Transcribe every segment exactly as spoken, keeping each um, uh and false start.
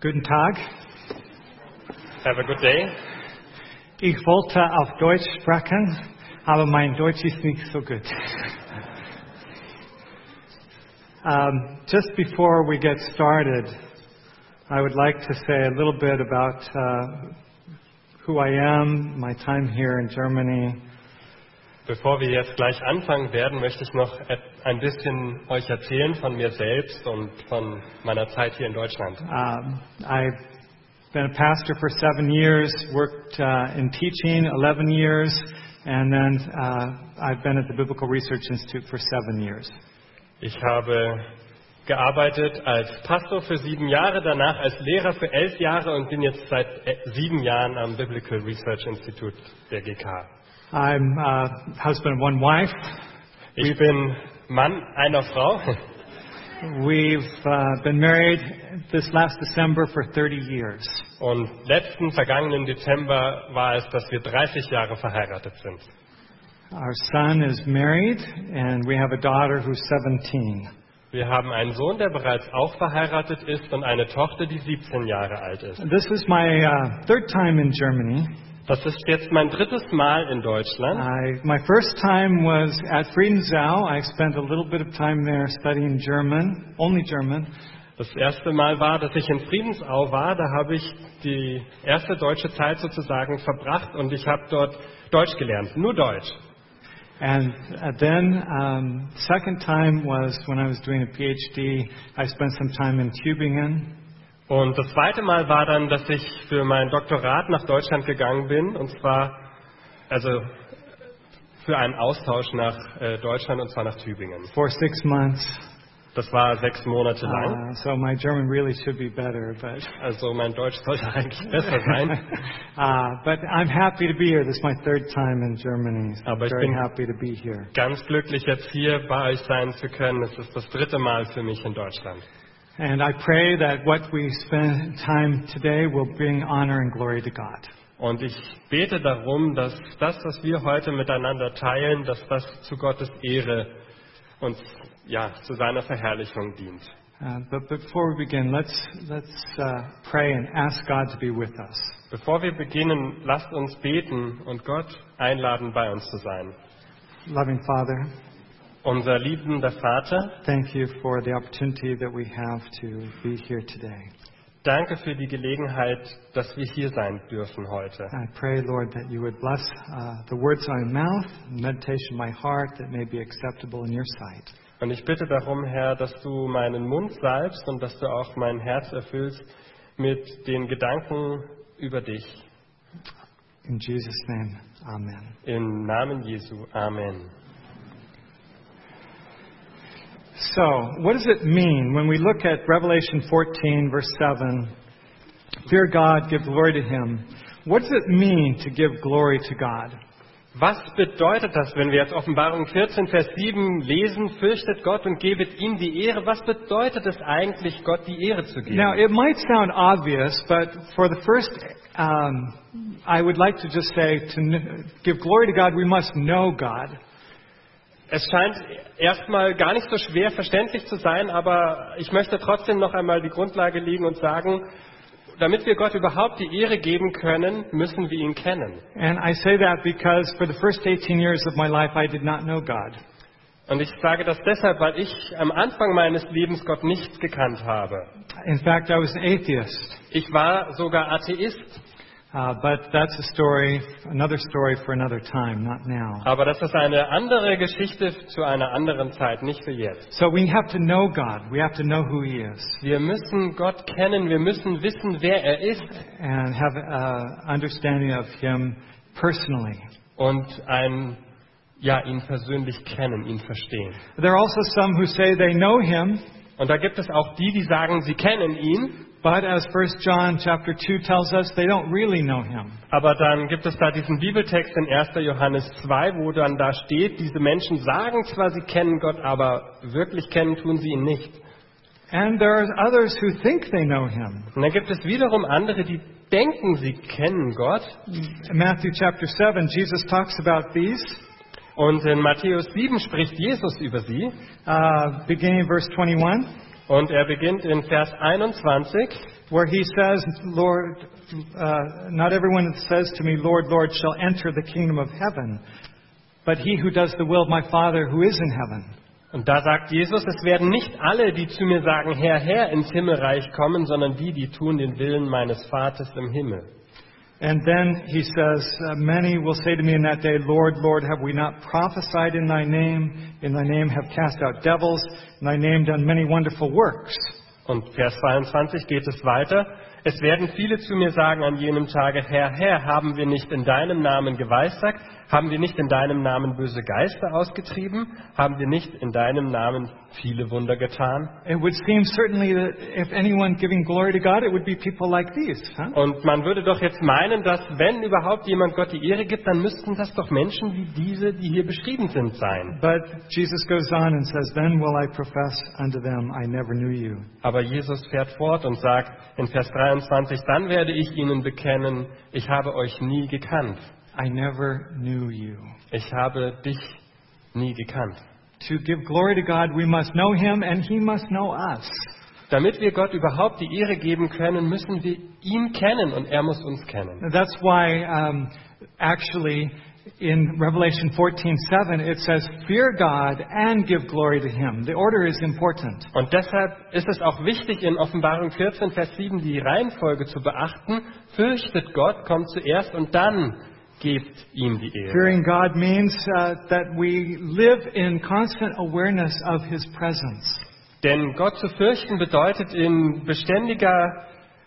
Guten Tag. Have a good day. Ich wollte auf Deutsch sprechen, aber mein Deutsch ist nicht so gut. Um, just before we get started, I would like to say a little bit about uh, who I am, my time here in Germany. Bevor wir jetzt gleich anfangen werden, möchte ich noch ein bisschen euch erzählen von mir selbst und von meiner Zeit hier in Deutschland. Um, I've been a pastor for seven years, worked uh, in teaching eleven years, and then uh, I've been at the Biblical Research Institute for seven years. Ich habe gearbeitet als Pastor für sieben Jahre, danach als Lehrer für elf Jahre und bin jetzt seit sieben Jahren am Biblical Research Institute der G K. I'm uh, husband of one wife. Ich bin Mann einer Frau. We've uh, been married this last December for thirty years. Und letzten vergangenen Dezember war es, dass wir dreißig Jahre verheiratet sind. Our son is married, and we have a daughter who's seventeen. Wir haben einen Sohn, der bereits auch verheiratet ist, und eine Tochter, die siebzehn Jahre alt ist. This is my uh, third time in Germany. Das ist jetzt mein drittes Mal in Deutschland. I, my first time was at Friedensau. I spent a little bit of time there studying German, only German. Das erste Mal war, dass ich in Friedensau war. Da habe ich die erste deutsche Zeit sozusagen verbracht und ich habe dort Deutsch gelernt, nur Deutsch. And uh, then, um, second time was when I was doing a PhD. I spent some time in Tübingen. Und das zweite Mal war dann, dass ich für mein Doktorat nach Deutschland gegangen bin, und zwar also für einen Austausch nach äh, Deutschland, und zwar nach Tübingen. For six months. Das war sechs Monate lang. Uh, so my German really should be better, but also mein Deutsch sollte eigentlich besser sein. uh, but I'm happy to be here. This is my third time in Germany. So Aber I'm ich very bin happy to be here. ganz glücklich, jetzt hier bei euch sein zu können. Es ist das dritte Mal für mich in Deutschland. And I pray that what we spend time today will bring honor and glory to God. Und ich bete darum, dass das, was wir heute miteinander teilen, dass das zu Gottes Ehre und ja, zu seiner Verherrlichung dient. Uh, but before we begin, let's let's uh, pray and ask God to be with us. Bevor wir beginnen, lasst uns beten und Gott einladen, bei uns zu sein. Loving Father, Unser liebender Vater, thank you for the opportunity that we have to be here today. danke für die Gelegenheit, dass wir hier sein dürfen heute. I pray, Lord, that you would bless uh, the words of my mouth, and meditation of my heart, that may be acceptable in your sight. Und ich bitte darum, Herr, dass du meinen Mund salbst und dass du auch mein Herz erfüllst mit den Gedanken über dich. In Jesus' name, amen. Im Namen Jesu, Amen. So, what does it mean when we look at Revelation fourteen, verse seven, fear God, give glory to Him? What does it mean to give glory to God? Was bedeutet das, wenn wir jetzt Offenbarung vierzehn, Vers sieben lesen, fürchtet Gott und gebet ihm die Ehre? Was bedeutet es eigentlich, Gott die Ehre zu geben? Now, it might sound obvious, but for the first, um, I would like to just say, to kn- give glory to God, we must know God. Es scheint erstmal gar nicht so schwer verständlich zu sein, aber ich möchte trotzdem noch einmal die Grundlage legen und sagen, damit wir Gott überhaupt die Ehre geben können, müssen wir ihn kennen. And I say that because for the first eighteen years of my life, I did not know God. Und ich sage das deshalb, weil ich am Anfang meines Lebens Gott nicht gekannt habe. In fact, I was an atheist. Ich war sogar Atheist. Uh, but that's a story, another story for another time, not now. Aber das ist eine andere Geschichte zu einer anderen Zeit, nicht für jetzt. So we have to know God. We have to know who He is. Wir müssen Gott kennen, wir müssen wissen, wer er ist. And have an understanding of Him personally. Und ein, ja, ihn persönlich kennen, ihn verstehen. There are also some who say they know Him. Und da gibt es auch die, die sagen, sie kennen ihn. But as First John chapter two tells us, they don't really know Him. Aber dann gibt es da diesen Bibeltext in erster Johannes zwei, wo dann da steht, diese Menschen sagen zwar, sie kennen Gott, aber wirklich kennen tun sie ihn nicht. And there are others who think they know Him. Und dann gibt es wiederum andere, die denken, sie kennen Gott. In Matthew chapter seven, Jesus talks about these. Und in Matthäus sieben spricht Jesus über sie. Uh, beginning in verse twenty-one. Und er beginnt in Vers einundzwanzig, where he says, Lord, uh, not everyone that says to me, Lord, Lord, shall enter the kingdom of heaven, but he who does the will of my Father who is in heaven. Und da sagt Jesus, es werden nicht alle, die zu mir sagen, Herr, Herr, ins Himmelreich kommen, sondern die, die tun den Willen meines Vaters im Himmel. And then he says, uh, many will say to me in that day, Lord, Lord, have we not prophesied in thy name? In thy name have cast out devils, in thy name done many wonderful works. Und Vers zweiundzwanzig geht es weiter. Es werden viele zu mir sagen an jenem Tage, Herr, Herr, haben wir nicht in deinem Namen geweissagt? Haben wir nicht in deinem Namen böse Geister ausgetrieben? Haben wir nicht in deinem Namen viele Wunder getan? It would seem certainly that if anyone giving glory to God, it would be people like these. Huh? Und man würde doch jetzt meinen, dass wenn überhaupt jemand Gott die Ehre gibt, dann müssten das doch Menschen wie diese, die hier beschrieben sind, sein. But Jesus goes on and says, then will I profess unto them, I never knew you. Aber Jesus fährt fort und sagt in Vers dreiundzwanzig, dann werde ich ihnen bekennen, ich habe euch nie gekannt. I never knew you. Ich habe dich nie gekannt. To give glory to God, we must know Him and He must know us. Damit wir Gott überhaupt die Ehre geben können, müssen wir ihn kennen und er muss uns kennen. That's why, um, actually, in Revelation fourteen seven, it says, fear God and give glory to Him. The order is important. Und deshalb ist es auch wichtig, in Offenbarung vierzehn, Vers sieben die Reihenfolge zu beachten. Fürchtet Gott, kommt zuerst und dann gebt ihm die Ehre. Fearing God means uh, that we live in constant awareness of His presence. Denn Gott zu fürchten bedeutet in beständiger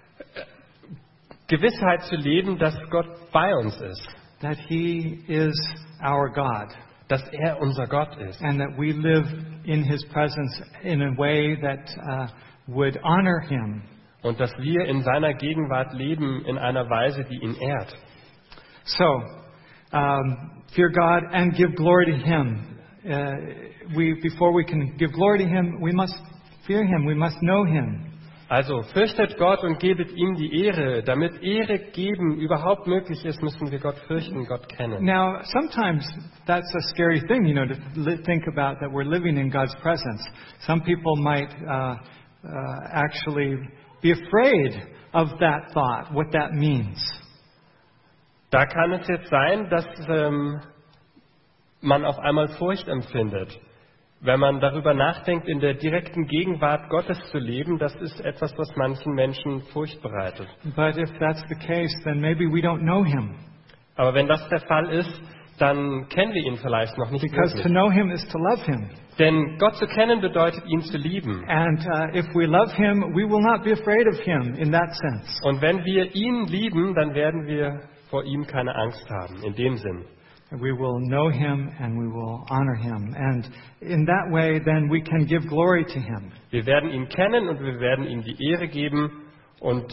Gewissheit zu leben, dass Gott bei uns ist. That He is our God. Dass er unser Gott ist. And that we live in His presence in a way that uh, would honor Him. Und dass wir in seiner Gegenwart leben in einer Weise, die ihn ehrt. So, um, fear God and give glory to Him. Uh, we, before we can give glory to Him, we must fear Him. We must know Him. Also fürchtet Gott und gebet ihm die Ehre. Damit Ehre geben überhaupt möglich ist, müssen wir Gott fürchten, Gott kennen. Now, sometimes that's a scary thing, you know, to li- think about that we're living in God's presence. Some people might uh, uh, actually be afraid of that thought, what that means. Da kann es jetzt sein, dass ähm, man auf einmal Furcht empfindet. Wenn man darüber nachdenkt, in der direkten Gegenwart Gottes zu leben, das ist etwas, was manchen Menschen Furcht bereitet. But if that's the case, then maybe we don't know Him. Aber wenn das der Fall ist, dann kennen wir ihn vielleicht noch nicht Because to wirklich. know Him is to love Him. Denn Gott zu kennen bedeutet, ihn zu lieben. And uh, if we love Him, we will not be afraid of Him in that sense. Und wenn wir ihn lieben, dann werden wir vor ihm keine Angst haben, in dem Sinn. We will know Him and we will honor Him. And in that way, then we can give glory to Him. Wir werden ihn kennen und wir werden ihm die Ehre geben und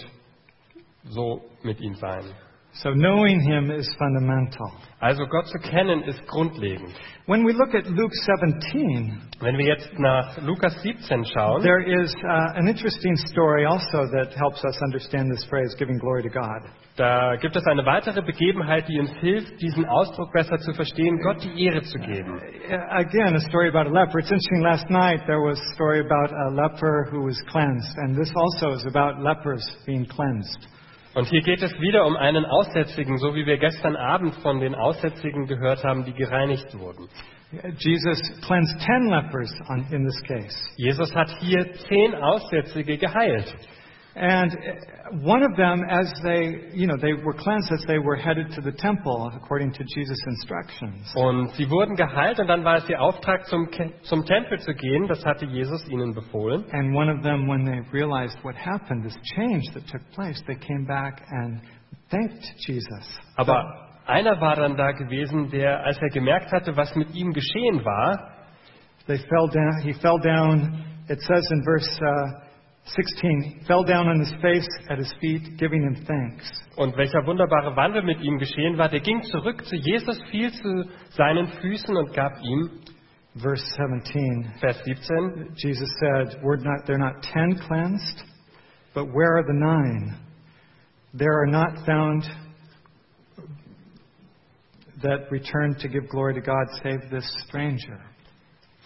so mit ihm sein. So knowing Him is fundamental. Also Gott zu kennen ist grundlegend. When we look at Luke seventeen, Wenn wir jetzt nach Lukas siebzehn schauen, there is uh, an interesting story also that helps us understand this phrase, giving glory to God. da gibt es eine weitere Begebenheit, die uns hilft, diesen Ausdruck besser zu verstehen, Gott die Ehre zu geben. Uh, Again, a story about a leper. It's interesting, last night there was a story about a leper who was cleansed, and this also is about lepers being cleansed. Und hier geht es wieder um einen Aussätzigen, so wie wir gestern Abend von den Aussätzigen gehört haben, die gereinigt wurden. Jesus cleansed ten lepers on, in this case. Jesus hat hier zehn Aussätzige geheilt. And one of them, as they, you know, they were cleansed as they were headed to the temple, according to Jesus' instructions. Und sie wurden geheilt und dann war es ihr Auftrag, zum, zum Tempel zu gehen. Das hatte Jesus ihnen befohlen. And one of them, when they realized what happened, this change that took place, they came back and thanked Jesus. Aber einer war dann da gewesen, der, als er gemerkt hatte, was mit ihm geschehen war, They fell down. He fell down. It says in verse uh, sixteen, fell down on his face at his feet, giving him thanks. und welcher wunderbare Wandel mit ihm geschehen war, der ging zurück zu Jesus, fiel zu seinen Füßen und gab ihm, Verse seventeen, Vers siebzehn, Jesus said, "We're not. They're not ten cleansed, but where are the nine? There are not found that returned to give glory to God, save this stranger."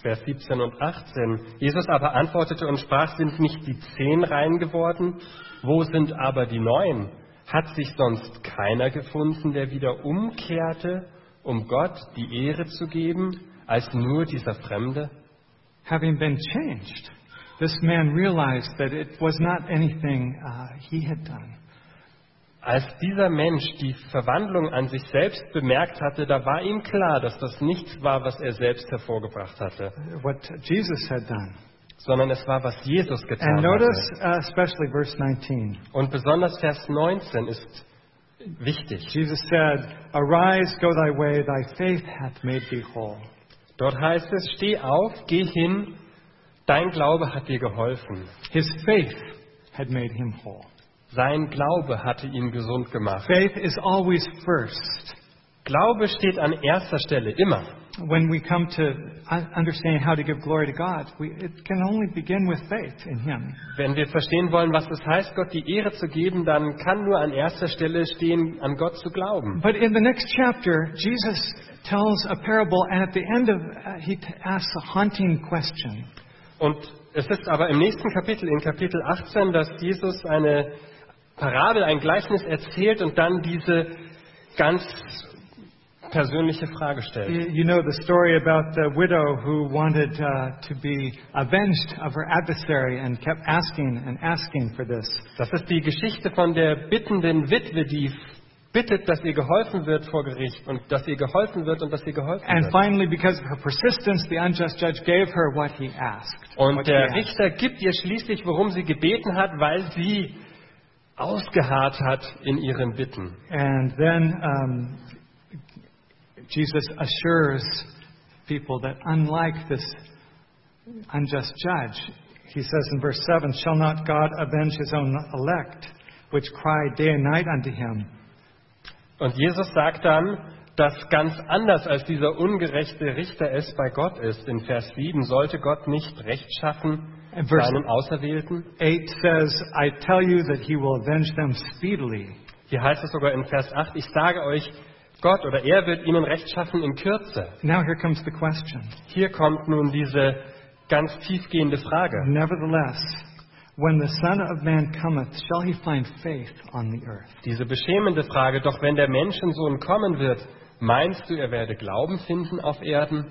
Vers siebzehn und achtzehn. Jesus aber antwortete und sprach, sind nicht die zehn rein geworden? Wo sind aber die neun? Hat sich sonst keiner gefunden, der wieder umkehrte, um Gott die Ehre zu geben, als nur dieser Fremde? Having been changed, this man realized that it was not anything uh, he had done. Als dieser Mensch die Verwandlung an sich selbst bemerkt hatte, da war ihm klar, dass das nichts war, was er selbst hervorgebracht hatte, What Jesus had done. sondern es war, was Jesus And getan notice hatte. uh, especially verse nineteen. Und besonders Vers neunzehn ist wichtig. Jesus said, Arise, go thy way, thy faith hath made thee whole. Dort heißt es, steh auf, geh hin, dein Glaube hat dir geholfen. His faith had made him whole. Sein Glaube hatte ihn gesund gemacht. Faith is always first. Glaube steht an erster Stelle, immer. When we come to un- understand how to give glory to God, we, it can only begin with faith in Him. Wenn wir verstehen wollen, was es heißt, Gott die Ehre zu geben, dann kann nur an erster Stelle stehen, an Gott zu glauben. But in the next chapter, Jesus tells a parable, and at the end of uh, he t- asks a haunting question. Und es ist aber im nächsten Kapitel, in Kapitel achtzehn, dass Jesus eine Parabel, ein Gleichnis erzählt und dann diese ganz persönliche Frage stellt. You you know the story about the widow who wanted uh, to be avenged of her adversary and kept asking and asking for this. Das ist die Geschichte von der bittenden Witwe, die bittet, dass ihr geholfen wird vor Gericht und dass ihr geholfen wird und dass ihr geholfen And wird. finally, because of her persistence, the unjust judge gave her what he asked. Und What he der asked. Richter gibt ihr schließlich, worum sie gebeten hat, weil sie ausgeharrt hat in ihren Bitten. And then um, Jesus assures people that unlike this unjust judge, he says in verse seven, shall not God avenge his own elect, which cry day and night unto him? Und Jesus sagt dann, dass ganz anders als dieser ungerechte Richter es bei Gott ist. In Vers sieben, sollte Gott nicht Recht schaffen And verse seinen Auserwählten? eight says, I tell you that he will avenge them speedily. Hier heißt es sogar in Vers acht, ich sage euch, Gott oder er wird ihnen Recht schaffen in Kürze. Now here comes the question. Hier kommt nun diese ganz tiefgehende Frage. Nevertheless, when the Son of Man cometh, shall he find faith on the earth? Diese beschämende Frage, doch wenn der Menschensohn kommen wird, meinst du, er werde Glauben finden auf Erden?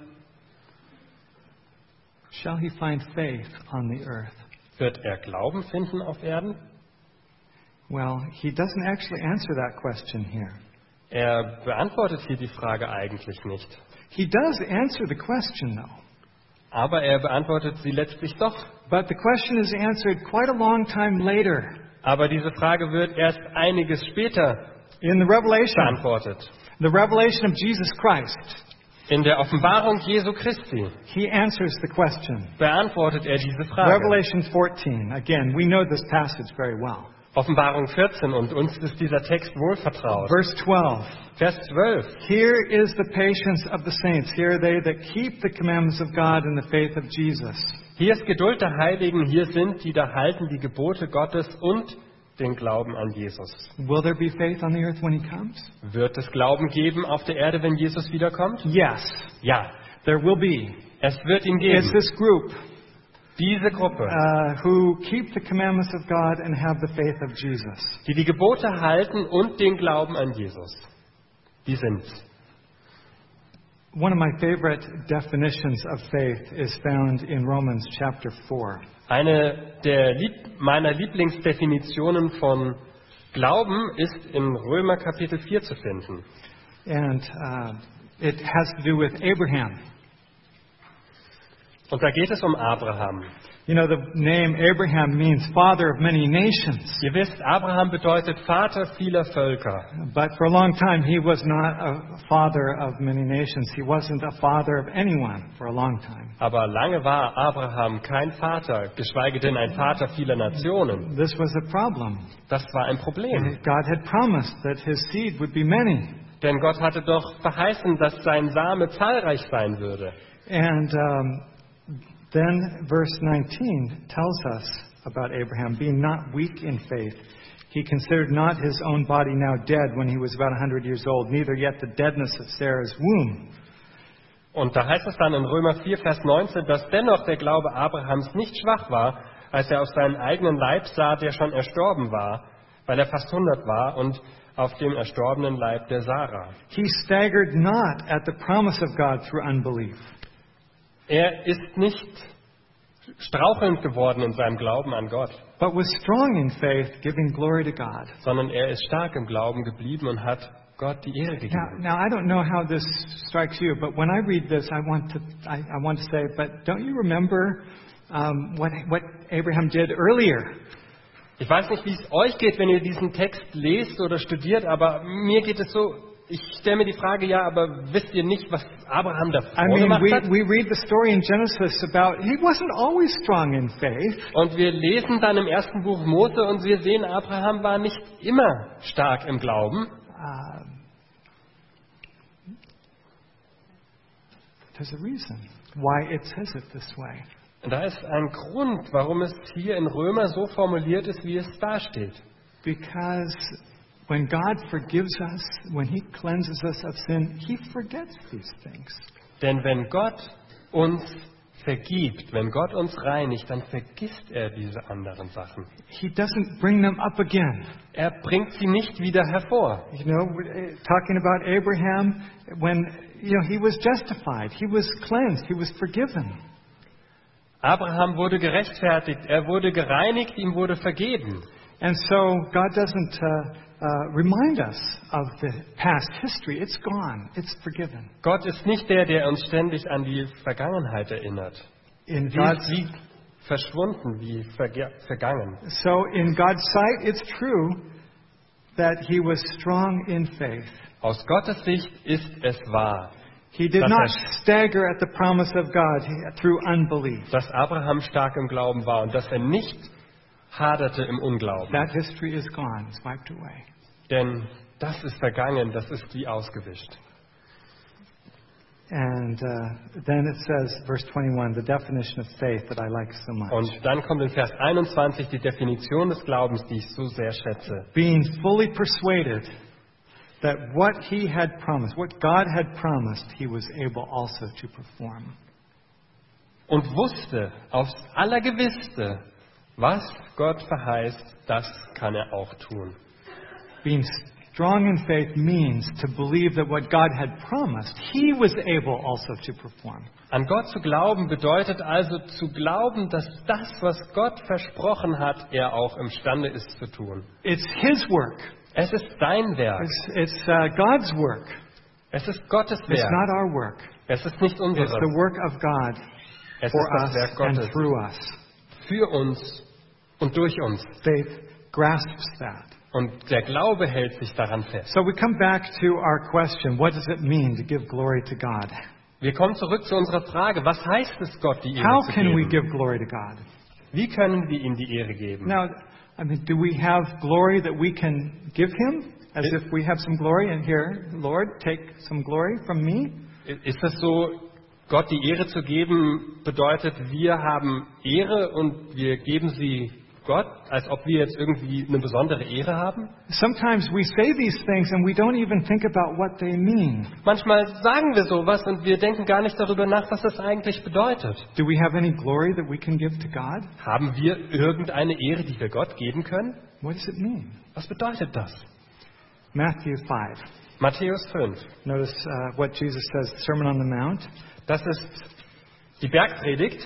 Shall he find faith on the earth? Wird er Glauben finden auf Erden? Well, he doesn't actually answer that question here. Er beantwortet hier die Frage eigentlich nicht. He does answer the question, though. Aber er beantwortet sie letztlich doch. But the question is answered quite a long time later. Aber diese Frage wird erst einiges später In the Revelation, beantwortet. the revelation of Jesus Christ, In der Offenbarung Jesu Christi he answers the question. beantwortet er diese Frage. Revelation fourteen. Again, we know this passage very well. Offenbarung vierzehn, und uns ist dieser Text wohl vertraut. Verse twelve. Vers zwölf. Here is the patience of the saints. Here are they that keep the commandments of God in the faith of Jesus. Hier ist Geduld der Heiligen, hier sind, die da halten die Gebote Gottes und den Glauben an Jesus. Will there be faith on the earth when he comes? Wird es Glauben geben auf der Erde, wenn Jesus wiederkommt? Yes, Ja, there will be. es wird ihn It's geben. this group Diese Gruppe, uh, who keep the commandments of God and have the faith of Jesus. die die Gebote halten und den Glauben an Jesus. Die sind's. One of my favorite definitions of faith is found in Romans chapter four. Eine der Lieb meiner Lieblingsdefinitionen von Glauben ist in Römer Kapitel vier zu finden. And uh, it has to do with Abraham. Und da geht es um Abraham. You know, the name Abraham means father of many nations. Ihr wisst, Abraham bedeutet Vater vieler Völker. But for a long time, he was not a father of many nations. He wasn't a father of anyone for a long time. Aber lange war Abraham kein Vater, geschweige denn ein Vater vieler Nationen. This was a problem. Das war ein Problem. God had promised that his seed would be many. Denn Gott hatte doch verheißen, dass sein Same zahlreich sein würde. And um, then verse nineteen tells us about Abraham being not weak in faith. He considered not his own body now dead when he was about a hundred years old, neither yet the deadness of Sarah's womb. Und da heißt es dann in Römer vier, Vers neunzehn, dass dennoch der Glaube Abrahams nicht schwach war, als er auf seinen eigenen Leib sah, der schon erstorben war, weil er fast hundert war, und auf dem erstorbenen Leib der Sarah. He staggered not at the promise of God through unbelief. Er ist nicht strauchelnd geworden in seinem Glauben an Gott, but was strong in faith, giving glory to God. sondern er ist stark im Glauben geblieben und hat Gott die Ehre Now, gegeben. now I don't know how this strikes you, but when I read this, I want to I, I want to say, but don't you remember um, what what Abraham did earlier? Ich weiß nicht, wie es euch geht, wenn ihr diesen Text lest oder studiert, aber mir geht es so, ich stelle mir die Frage, ja, aber wisst ihr nicht, was Abraham I davor mean, gemacht we, hat? we read the story in Genesis about he wasn't always strong in faith. Und wir lesen dann im ersten Buch Mose und wir sehen, Abraham war nicht immer stark im Glauben. Um, there's a reason why it says it this way. Und da ist ein Grund, warum es hier in Römer so formuliert ist, wie es da steht. Because when God forgives us, when He cleanses us of sin, He forgets these things. Denn wenn Gott uns vergibt, wenn Gott uns reinigt, dann vergisst er diese anderen Sachen. He doesn't bring them up again. Er bringt sie nicht wieder hervor. You know, talking about Abraham, when you know he was justified, he was cleansed, he was forgiven. Abraham wurde gerechtfertigt, er wurde gereinigt, ihm wurde vergeben. And so God doesn't uh, uh, remind us of the past history. It's gone. It's forgiven. Gott ist nicht der, der uns ständig an die Vergangenheit erinnert. In Sie God's ist wie verschwunden, wie verge- vergangen. so in God's sight, it's true that he was strong in faith. Aus Gottes Sicht ist es wahr, He did Das not heißt- stagger at the promise of God through unbelief. dass Abraham stark im Glauben war und dass er nicht haderte im Unglauben. That history is gone. It's wiped away. Denn das ist vergangen, das ist wie ausgewischt. And uh, then it says, verse twenty-one, the definition of faith that I like so much. Und dann kommt in Vers einundzwanzig die Definition des Glaubens, die ich so sehr schätze. Being fully persuaded that what he had promised, what God had promised, he was able also to perform. Und wusste aufs Allergewissste, was Gott verheißt, das kann er auch tun. Being strong in faith means to believe that what God had promised, he was able also to perform. An Gott zu glauben bedeutet also zu glauben, dass das, was Gott versprochen hat, er auch imstande ist zu tun. It's his work. Es ist dein Werk. It's, it's uh, God's work. Es ist Gottes It's Werk. not our work. Es ist nicht It's unseres. the work of God Es for ist das us Werk and Gottes. through us. Für uns und durch uns. Faith grasps that. Und der Glaube hält sich daran fest. So we come back to our question, what does it mean to give glory to God? Wir kommen zurück zu unserer Frage, was heißt es, Gott die Ehre How zu can we geben? give glory to God? Wie können wir ihm die Ehre geben? Now, I mean, do we have glory that we can give him? As if we have some glory and here, Lord, take some glory from me? Ist es so, Gott die Ehre zu geben, bedeutet, wir haben Ehre und wir geben sie Gott, als ob wir jetzt irgendwie eine besondere Ehre haben? Sometimes we say these things and we don't even think about what they mean. Manchmal sagen wir sowas und wir denken gar nicht darüber nach, was das eigentlich bedeutet. Do we have any glory that we can give to God? Haben wir irgendeine Ehre, die wir Gott geben können? What does it mean? Was bedeutet das? Matthew five. Matthäus fünf. Notice uh, what Jesus says, Sermon on the Mount. Das ist die Bergpredigt.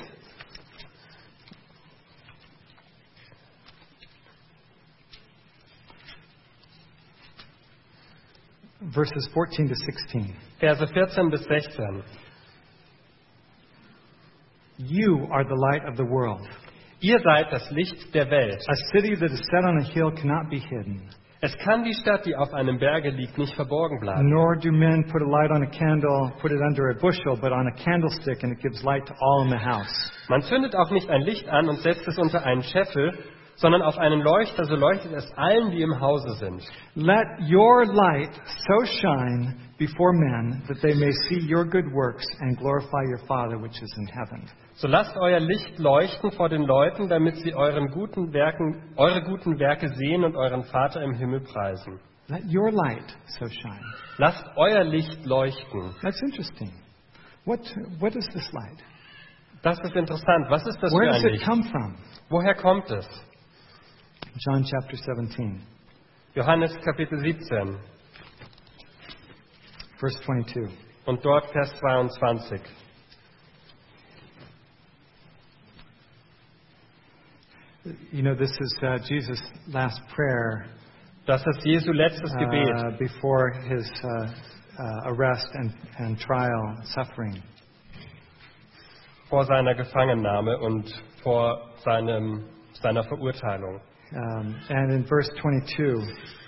Verses fourteen to sixteen. Verse vierzehn bis sechzehn. You are the light of the world. Ihr seid das Licht der Welt. A city that is set on a hill cannot be hidden. Es kann die Stadt, die auf einem Berge liegt, nicht verborgen bleiben. Nor do men put a light on a candle, put it under a bushel, but on a candlestick, and it gives light to all in the house. Man zündet auch nicht ein Licht an und setzt es unter einen Scheffel, sondern auf einen Leuchter, so leuchtet es allen, die im Hause sind. Let your light so shine before men that they may see your good works and glorify your Father which is in heaven. So lasst euer Licht leuchten vor den Leuten, damit sie euren guten Werken, eure guten Werke sehen und euren Vater im Himmel preisen. Let your light so shine. Lasst euer Licht leuchten. That's interesting. What, what is this light? Das ist interessant. Was ist das Where für does ein it Licht? come from? Woher kommt es? John chapter seventeen, Johannes Kapitel siebzehn verse twenty-two. und dort Vers zweiundzwanzig. You know, this is uh, Jesus' last prayer Das ist Jesu letztes Gebet uh, before his uh, uh, arrest and, and trial, suffering. vor seiner Gefangennahme und vor seinem, seiner Verurteilung. Um, and in verse twenty-two,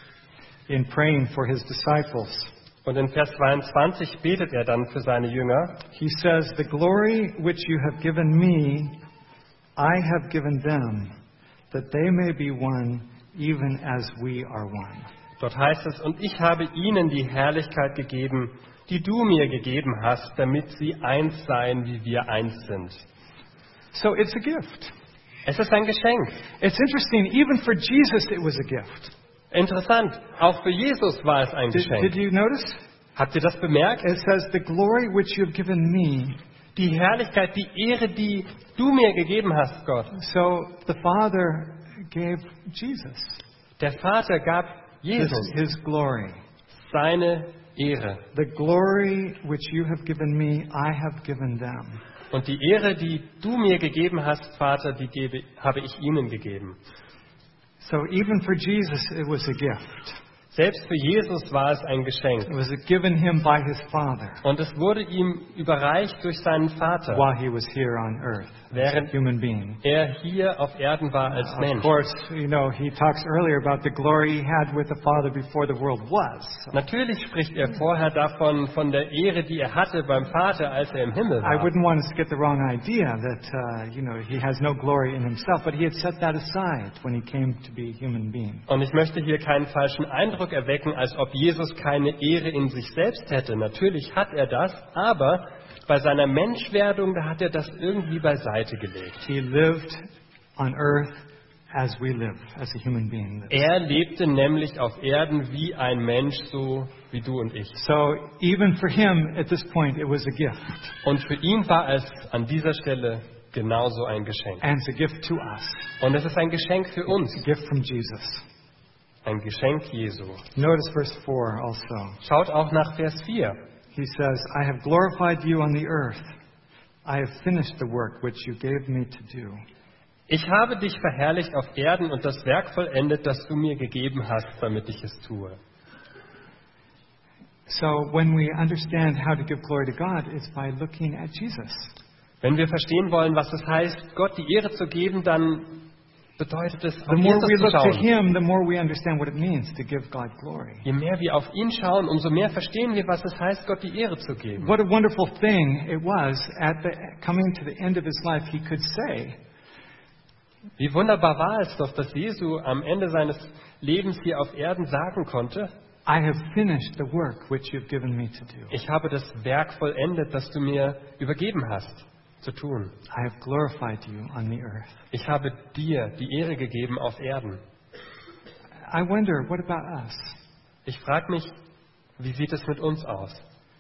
in praying for his disciples, Und in Vers zweiundzwanzig betet er dann für seine Jünger. he says, "The glory which you have given me, I have given them, that they may be one, even as we are one." Dort heißt es, und ich habe ihnen die Herrlichkeit gegeben, die du mir gegeben hast, damit sie eins seien, wie wir eins sind. So it's a gift. Es ist ein Geschenk. It's interesting, even for Jesus it was a gift. Interessant, auch für Jesus war es ein Did, did Geschenk. you notice? Habt ihr das bemerkt? It says, "The glory which you have given me." Die Herrlichkeit, die Ehre, die du mir gegeben hast, Gott. So the Father gave Jesus Der Vater gab this, Jesus his glory. seine Ehre. The glory which you have given me, I have given them. Und die Ehre, die du mir gegeben hast, Vater, die gebe, habe ich ihnen gegeben. So even for Jesus, it was a gift. Selbst für Jesus war es ein Geschenk. It was given him by his Father Und es wurde ihm überreicht durch seinen Vater, while he was here on earth as a während human being. er hier auf Erden war als Of Mensch. course, you know, he talks earlier about the glory he had with the Father before the world was. So Natürlich spricht er vorher davon, von der Ehre, die er hatte beim Vater, als er im Himmel I war. wouldn't want us to get the wrong idea that, uh, you know, he has no glory in himself, but he had set that aside when he came to be a human being. Und ich möchte hier keinen falschen Eindruck erwecken, als ob Jesus keine Ehre in sich selbst hätte. Natürlich hat er das, aber bei seiner Menschwerdung, da hat er das irgendwie beiseite gelegt. He lived on earth as we live, as a human being lives. Er lebte nämlich auf Erden wie ein Mensch, so wie du und ich. So even for him, at this point, it was a gift. Und für ihn war es an dieser Stelle genauso ein Geschenk. And it's a gift to us. Und es ist ein Geschenk für uns, It's a gift from Jesus. ein Geschenk Jesu. Notice verse four also. Schaut auch nach Vers vier. He says, "I have glorified you on the earth. I have finished the work which you gave me to do." Ich habe dich verherrlicht auf Erden und das Werk vollendet, das du mir gegeben hast, damit ich es tue. So when we understand how to give glory to God, it's by looking at Jesus. Wenn wir verstehen wollen, was es heißt, Gott die Ehre zu geben, dann bedeutet es, auf The more we Jesus zu look to schauen. him, the more we understand what it means to give God glory. Je mehr wir auf ihn schauen, umso mehr verstehen wir, was es heißt, Gott die Ehre zu geben. What a wonderful thing it was at the coming to the end of his life, he could say, Wie wunderbar war es doch, dass Jesu am Ende seines Lebens hier auf Erden sagen konnte, "I have finished the work which you've given me to do. ich habe das Werk vollendet, das du mir übergeben hast, zu tun. I have glorified you on the earth." Ich habe dir die Ehre gegeben auf Erden. I wonder, what about us? Ich frage mich, wie sieht es mit uns aus?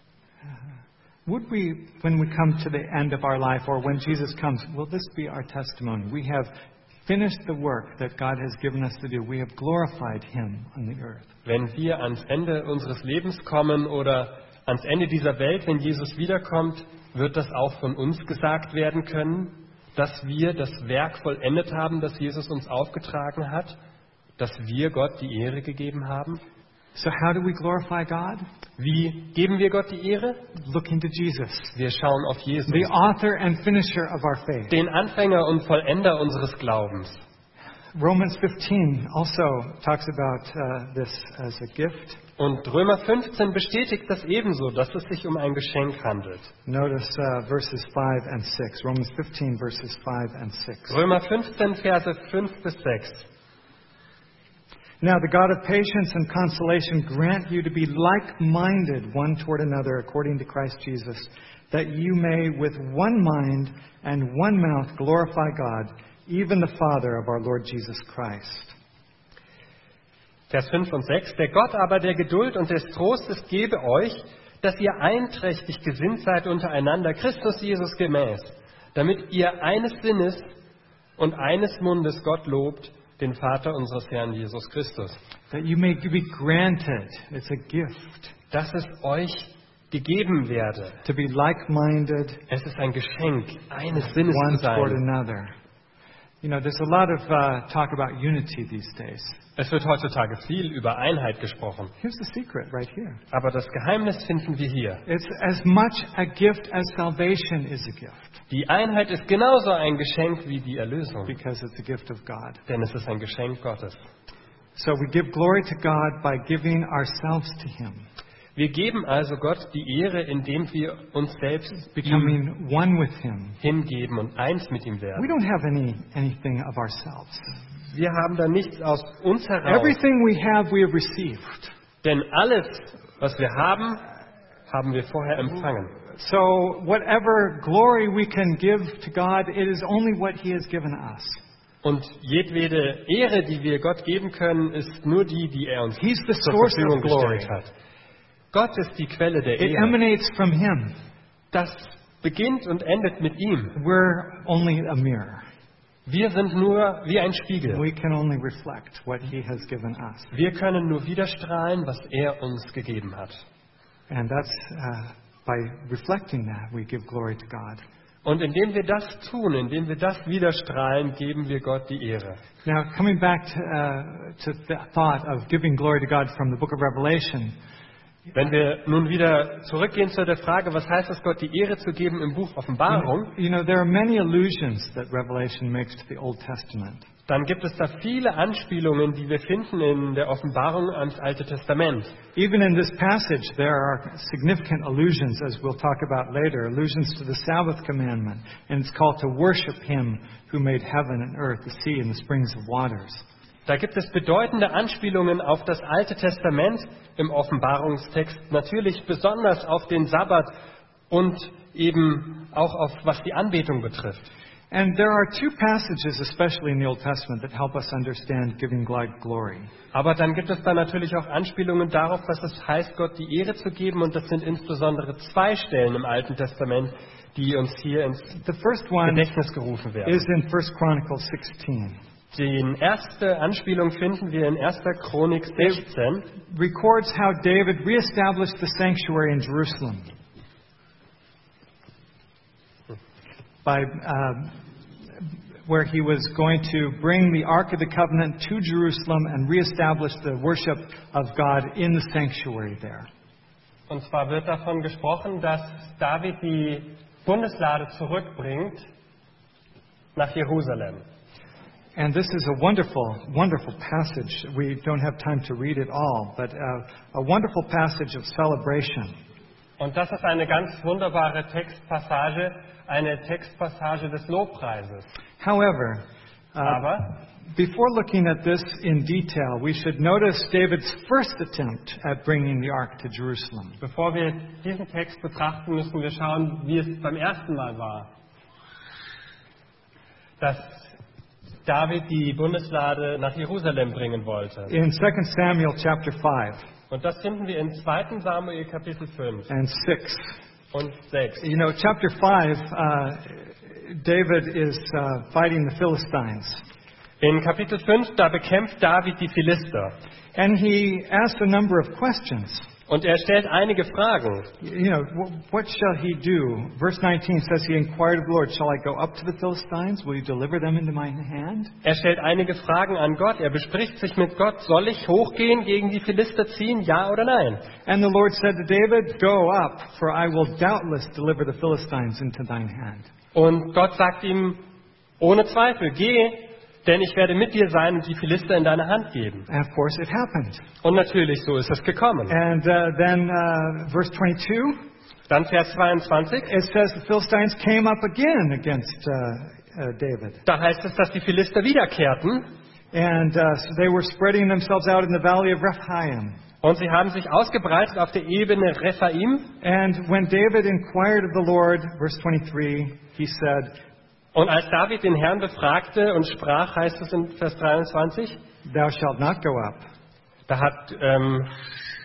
Would we, when we come to the end of our life or when Jesus comes, will this be our testimony? We have finished the work that God has given us to do. We have glorified him on the earth. Wenn wir ans Ende unseres Lebens kommen oder ans Ende dieser Welt, wenn Jesus wiederkommt, wird das auch von uns gesagt werden können, dass wir das Werk vollendet haben, das Jesus uns aufgetragen hat, dass wir Gott die Ehre gegeben haben? So how do we glorify God? Wie geben wir Gott die Ehre? Looking to Jesus, Wir schauen auf Jesus, the author and finisher of our faith. den Anfänger und Vollender unseres Glaubens. Romans fifteen also talks about uh, this as a gift. Und Römer fünfzehn bestätigt das ebenso, dass es sich um ein Geschenk handelt. Notice uh, verses five and six. Romans fifteen, verses five and six. Römer fünfzehn, Verse fünf bis sechs. Now the God of patience and consolation grant you to be like-minded one toward another according to Christ Jesus, that you may with one mind and one mouth glorify God, even the Father of our Lord Jesus Christ. Vers fünf und sechs. Der Gott aber der Geduld und des Trostes gebe euch, dass ihr einträchtig gesinnt seid untereinander, Christus Jesus gemäß, damit ihr eines Sinnes und eines Mundes Gott lobt, den Vater unseres Herrn Jesus Christus. That you may be granted, it's a gift, Dass es euch gegeben werde. to be like-minded Es ist ein Geschenk, eines Sinnes one zu toward sein. another. You know, there's a lot of uh, talk about unity these days. Es wird heutzutage viel über Einheit gesprochen. Here's the secret right here. Aber das Geheimnis finden wir hier. It's as much a gift as salvation is a gift, Die Einheit ist genauso ein Geschenk wie die Erlösung. because it's a gift of God. Denn es ist ein Geschenk Gottes. So we give glory to God by giving ourselves to Him, Wir geben also Gott die Ehre, indem wir uns selbst ihm becoming one with Him. hingeben und eins mit ihm We werden. don't have any anything of ourselves. Wir haben da nichts aus uns heraus. Everything we have, we have received. Denn alles, was wir haben, haben wir vorher empfangen. So whatever glory we can give to God, it is only what He has given us. Und jedwede Ehre, die wir Gott geben können, ist nur die, die er uns He's the zur source Verfügung of glory. gestellt hat. Gott ist die Quelle der It Ehre. emanates from Him. Das beginnt und endet mit ihm. We're only a mirror. Wir sind nur wie ein Spiegel. We can only reflect what He has given us. Wir können nur widerstrahlen, was er uns gegeben hat. And that's uh, by reflecting that, we give glory to God. Und indem wir das tun, indem wir das widerstrahlen, geben wir Gott die Ehre. Now, coming back to, uh, to the thought of giving glory to God from the book of Revelation, Wenn wir nun wieder zurückgehen zu der Frage, was heißt es, Gott die Ehre zu geben im Buch Offenbarung, you know, there are many allusions that Revelation makes to the Old Testament. dann gibt es da viele Anspielungen, die wir finden in der Offenbarung ans Alte Testament. Even in this passage, there are significant allusions, as we'll talk about later, allusions to the Sabbath commandment. And it's called to worship Him who made heaven and earth, the sea and the springs of waters. Da gibt es bedeutende Anspielungen auf das Alte Testament im Offenbarungstext, natürlich besonders auf den Sabbat und eben auch auf was die Anbetung betrifft. And there are two passages, especially in the Old Testament, that help us understand giving God glory. Aber dann gibt es da natürlich auch Anspielungen darauf, was es heißt, Gott die Ehre zu geben, und das sind insbesondere zwei Stellen im Alten Testament, die uns hier ins The first one Gedächtnis gerufen werden. is in First Chronicles sixteen. Die erste Anspielung finden wir in erster Chronik sechzehn. Records how David reestablished the sanctuary in Jerusalem by uh, where he was going to bring the Ark of the Covenant to Jerusalem and reestablish the worship of God in the sanctuary there. Und zwar wird davon gesprochen, dass David die Bundeslade zurückbringt nach Jerusalem. And this is a wonderful, wonderful passage. We don't have time to read it all, but uh, a wonderful passage of celebration. Und das ist eine ganz wunderbare Textpassage, eine Textpassage des Lobpreises. However, uh, Aber before looking at this in detail, we should notice David's first attempt at bringing the ark to Jerusalem. bevor wir diesen Text betrachten, müssen wir schauen, wie es beim ersten Mal war, dass David die Bundeslade nach Jerusalem bringen wollte. In Second Samuel chapter five Und das finden wir in zweiten Samuel Kapitel fünf and six. und sechs. You know, chapter five, uh, David is uh, fighting the Philistines. In Kapitel fünf, da bekämpft David die Philister. And he asks a number of questions. Und er stellt einige Fragen. You know, wh- what shall he do? Verse nineteen says he inquired of the Lord, shall I go up to the Philistines? Will you deliver them into my hand? Er stellt einige Fragen an Gott. Er bespricht sich mit Gott. Soll ich hochgehen, gegen die Philister ziehen? Ja oder nein? And the Lord said to David, go up, for I will doubtless deliver the Philistines into thine hand. Und Gott sagt ihm, ohne Zweifel, geh, denn ich werde mit dir sein und die Philister in deine Hand geben. And of course it happened. Und natürlich, so ist es gekommen. And uh, then uh, verse twenty-two, Dann Vers zweiundzwanzig, it says the Philistines came up again against uh, uh, David. da heißt es, dass die Philister wiederkehrten And uh, so they were spreading themselves out in the valley of Rephaim. und sie haben sich ausgebreitet auf der Ebene Rephaim. And when David inquired of the Lord, verse twenty-three, he said, Und als David den Herrn befragte und sprach, heißt es in Vers dreiundzwanzig, thou shalt not go up. da hat ähm,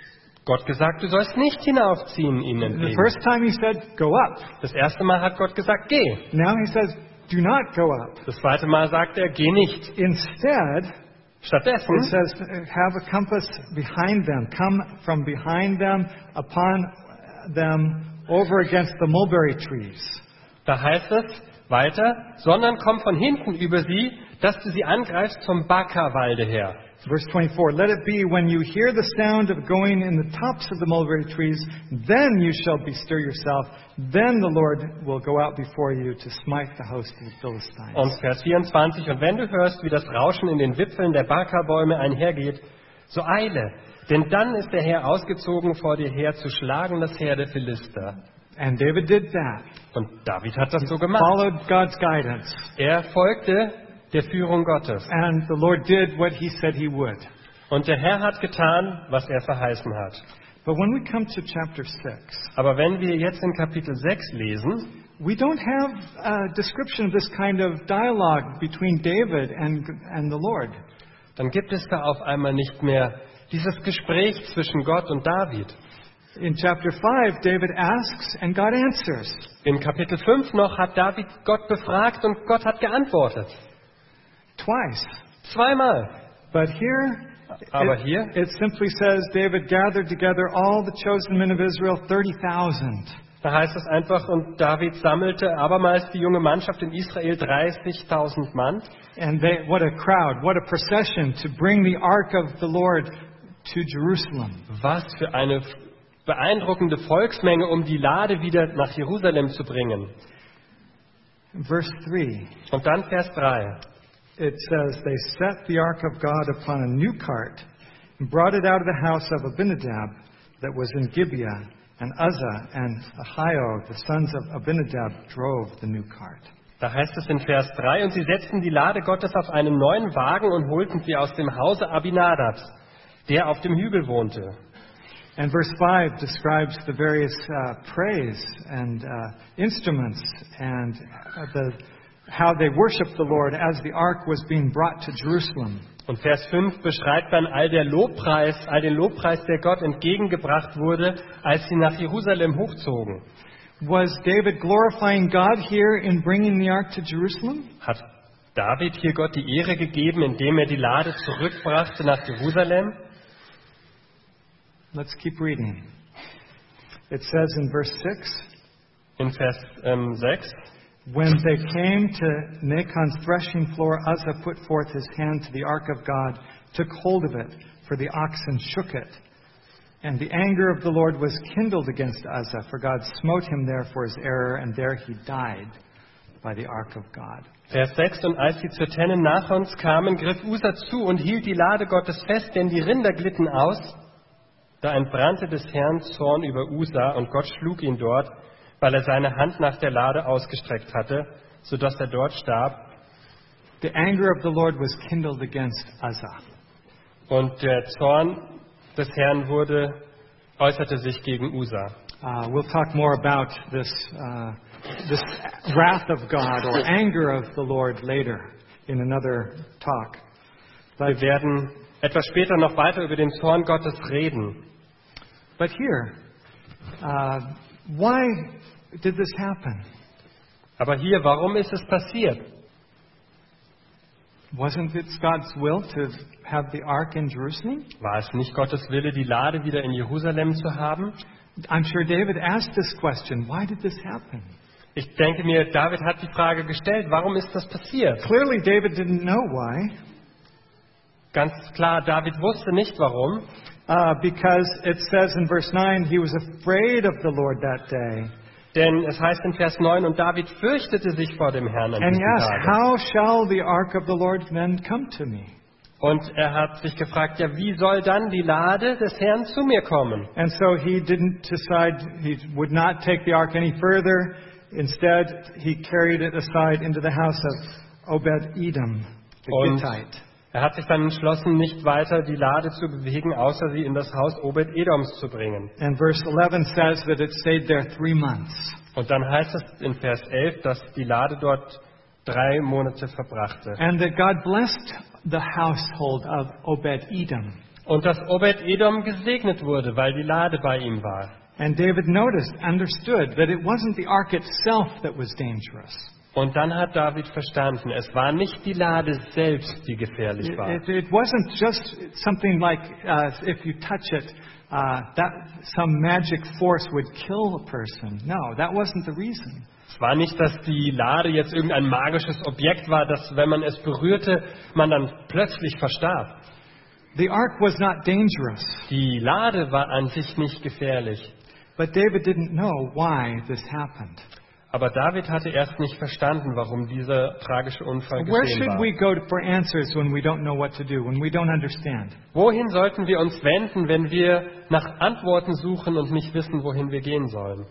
Gott gesagt, du sollst nicht hinaufziehen ihnen The entgegen. first time he said, go up. Das erste Mal hat Gott gesagt, geh. Now he says, do not go up. Das zweite Mal sagt er, geh nicht. Instead, Stattdessen it says, have a compass behind them. Come from behind them, upon them, over against the mulberry trees. Da heißt es weiter, sondern komm von hinten über sie, dass du sie angreifst vom Baca-Walde her. Verse twenty-four, let it be when you hear the sound of going in the tops of the mulberry trees, then you shall bestir yourself. Then the Lord will go out before you to smite the host of the Philistines. Und Vers vierundzwanzig, und wenn du hörst, wie das Rauschen in den Wipfeln der Baca-Bäume einhergeht, so eile, denn dann ist der Herr ausgezogen vor dir her, zu schlagen das Heer der Philister. And David did that. Und David hat das so gemacht. Followed God's guidance. Er folgte der Führung Gottes. And the Lord did what he said he would. Und der Herr hat getan, was er verheißen hat. But when we come to chapter six, Aber wenn wir jetzt in Kapitel sechs lesen, we don't have a description of this kind of dialogue between David and, and the Lord. dann gibt es da auf einmal nicht mehr dieses Gespräch zwischen Gott und David. In chapter five, David asks and God answers. In Kapitel fünf noch hat David Gott befragt und Gott hat geantwortet. Twice. Zweimal. But here, Aber it, hier, it simply says David gathered together all the chosen men of Israel, thirty thousand. da heißt es einfach, und David sammelte abermals die junge Mannschaft in Israel, dreißigtausend Mann. And they, what a crowd, what a procession to bring the ark of the Lord to Jerusalem. Was für eine beeindruckende Volksmenge, um die Lade wieder nach Jerusalem zu bringen. Verse three, Und dann Vers drei. it says, they set the ark of God upon a new cart and brought it out of the house of Abinadab that was in Gibeah, and Uzzah and Ahio, the sons of Abinadab, drove the new cart. Da heißt es in Vers drei, und sie setzten die Lade Gottes auf einen neuen Wagen und holten sie aus dem Hause Abinadabs, der auf dem Hügel wohnte. And verse five describes the various uh, praise and uh, instruments and uh, the, how they worshiped the Lord as the ark was being brought to Jerusalem. Und Vers fünf beschreibt dann all der Lobpreis, all den Lobpreis, der Gott entgegengebracht wurde, als sie nach Jerusalem hochzogen. Was David glorifying God here in bringing the ark to Jerusalem? Hat David hier Gott die Ehre gegeben, indem er die Lade zurückbrachte nach Jerusalem? Let's keep reading. It says in verse six, In Vers ähm, sechs, when they came to Nachon's threshing floor, Uzzah put forth his hand to the ark of God, took hold of it, for the oxen shook it. And the anger of the Lord was kindled against Uzzah, for God smote him there for his error, and there he died by the ark of God. Vers sechs, und als sie zur Tenne Nachons kamen, griff Usa zu und hielt die Lade Gottes fest, denn die Rinder glitten aus. Da entbrannte des Herrn Zorn über Usa, und Gott schlug ihn dort, weil er seine Hand nach der Lade ausgestreckt hatte, sodass er dort starb. The anger of the Lord was kindled against Uzzah. Und der Zorn des Herrn wurde, äußerte sich gegen Usa. Uh, we'll talk more about this, uh, this wrath of God or anger of the Lord later in another talk. Wir werden etwas später noch weiter über den Zorn Gottes reden. But here, uh, why did this happen? Aber hier, warum ist es passiert? Wasn't it God's will to have the ark in Jerusalem? War es nicht Gottes Wille, die Lade wieder in Jerusalem zu haben? I'm sure David asked this question. Why did this happen? Ich denke mir, David hat die Frage gestellt, warum ist das passiert? Clearly, David didn't know why. Ganz klar, David wusste nicht warum. Uh, because it says in verse nine, he was afraid of the Lord that day. Denn es heißt in Vers neun, und David fürchtete sich vor dem Herrn an And diesem yes, Tage. how shall the ark of the Lord then come to me? Und er hat sich gefragt, ja, wie soll dann die Lade des Herrn zu mir kommen? And so he didn't decide, he would not take the ark any further. Instead, he carried it aside into the house of Obed-Edom, the Und Gittite. er hat sich dann entschlossen, nicht weiter die Lade zu bewegen, außer sie in das Haus Obed-Edoms zu bringen. And verse eleven says that it stayed there three months. Und dann heißt es in Vers elf, dass die Lade dort drei Monate verbrachte. And that God blessed the household of Obed-Edom. Und dass Obed-Edom gesegnet wurde, weil die Lade bei ihm war. And David noticed, understood that it wasn't the ark itself that was dangerous. Und dann hat David verstanden, es war nicht die Lade selbst, die gefährlich It, war. it, it wasn't just something like uh, if you touch it, uh, that some magic force would kill a person. No, that wasn't the reason. Es war nicht, dass die Lade jetzt irgendein magisches Objekt war, dass wenn man es berührte, man dann plötzlich verstarb. The ark was not dangerous, Die Lade war an sich nicht gefährlich. but David didn't know why this happened. Aber David hatte erst nicht verstanden, warum dieser tragische Unfall Where geschehen should war. we go for answers when we don't know what to do, when we don't understand? Wohin sollten wir uns wenden, wenn wir nach Antworten suchen und nicht wissen, wohin wir gehen sollen?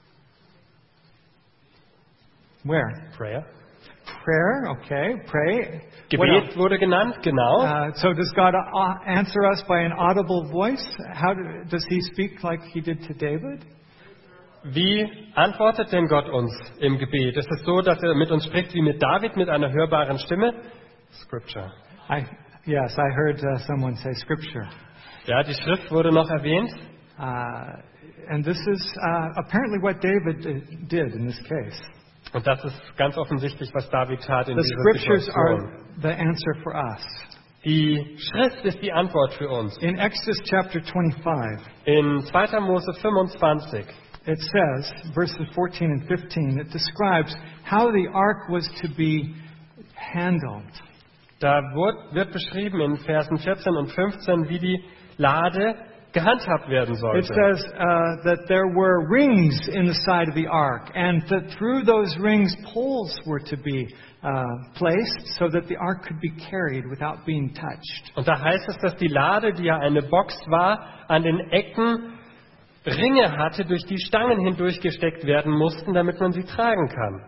Where? Prayer. Prayer, okay, pray. What else? Gebet wurde genannt, genau. Uh, so does God uh, answer us by an audible voice? How do, does He speak like He did to David? Wie antwortet denn Gott uns im Gebet? Ist es so, dass er mit uns spricht wie mit David mit einer hörbaren Stimme? Scripture. I, yes, I heard uh, someone say Scripture, Ja, die Schrift wurde noch erwähnt. uh, and this is uh, apparently what David uh, did in this case. Und das ist ganz offensichtlich, was David tat in The dieser Scriptures Situation. are the answer for us. Die Schrift ist die Antwort für uns. In Exodus chapter twenty-five, In zweiter Mose fünfundzwanzig, it says, verses fourteen and fifteen, it describes how the ark was to be handled. da wird, wird beschrieben in Versen vierzehn und fünfzehn, wie die Lade gehandhabt werden It sollte. says uh, that there were rings in the side of the ark, and that through those rings poles were to be uh, placed so that the ark could be carried without being touched. Und da heißt es, dass die Lade, die ja eine Box war, an den Ecken Ringe hatte, durch die Stangen hindurchgesteckt werden mussten, damit man sie tragen kann.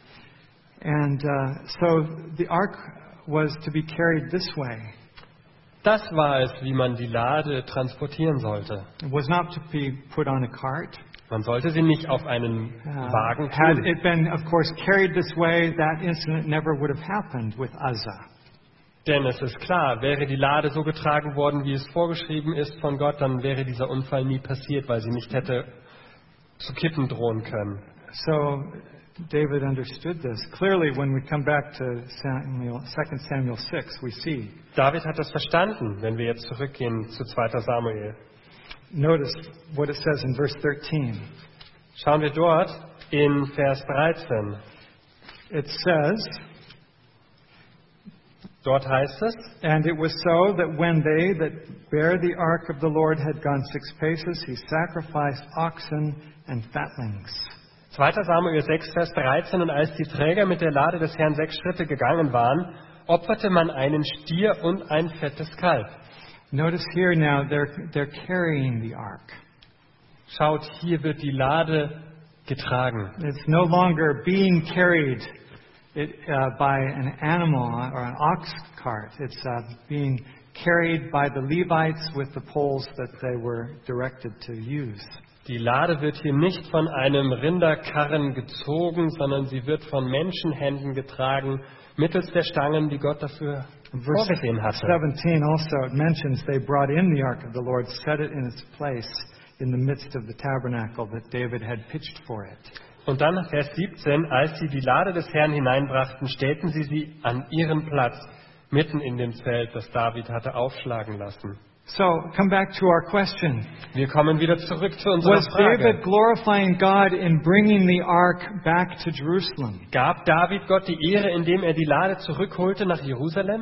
And uh, so the ark was to be carried this way. Das war es, wie man die Lade transportieren sollte. It was not to be put on a cart. Man sollte sie nicht auf einen Uh, Wagen had tun. it been, of course, carried this way, that incident never would have happened with Uzzah. Denn es ist klar, wäre die Lade so getragen worden, wie es vorgeschrieben ist von Gott, dann wäre dieser Unfall nie passiert, weil sie nicht hätte zu kippen drohen können. So David understood this. Clearly, when we come back to Samuel, Second Samuel six, we see. David hat das verstanden, wenn wir jetzt zurückgehen zu zweiter Samuel. Notice what it says in verse thirteen. Schauen wir dort in Vers dreizehn. It says, Dort heißt es, "And it was so that when they that bear the ark of the Lord had gone six paces, he sacrificed oxen and fatlings." zweiter Samuel sechs, Vers dreizehn, und als die Träger mit der Lade des Herrn sechs Schritte gegangen waren, opferte man einen Stier und ein fettes Kalb. Notice here now they're they're carrying the ark. Schaut, hier wird die Lade getragen. It's no longer being carried it, uh, by an animal or an ox cart. It's uh, being carried by the Levites with the poles that they were directed to use. Die Lade wird hier nicht von einem Rinderkarren gezogen, sondern sie wird von Menschenhänden getragen, mittels der Stangen, die Gott dafür Verse vorgesehen hatte. seventeen also it mentions they brought in the ark of the Lord, set it in its place in the midst of the tabernacle that David had pitched for it. Und dann Vers siebzehn, als sie die Lade des Herrn hineinbrachten, stellten sie sie an ihren Platz, mitten in dem Zelt, das David hatte aufschlagen lassen. So, come back to our question. Wir kommen wieder zurück zu unserer Was David Frage. glorifying God in bringing the ark back to Jerusalem? Gab David Gott die Ehre, indem er die Lade zurückholte nach Jerusalem?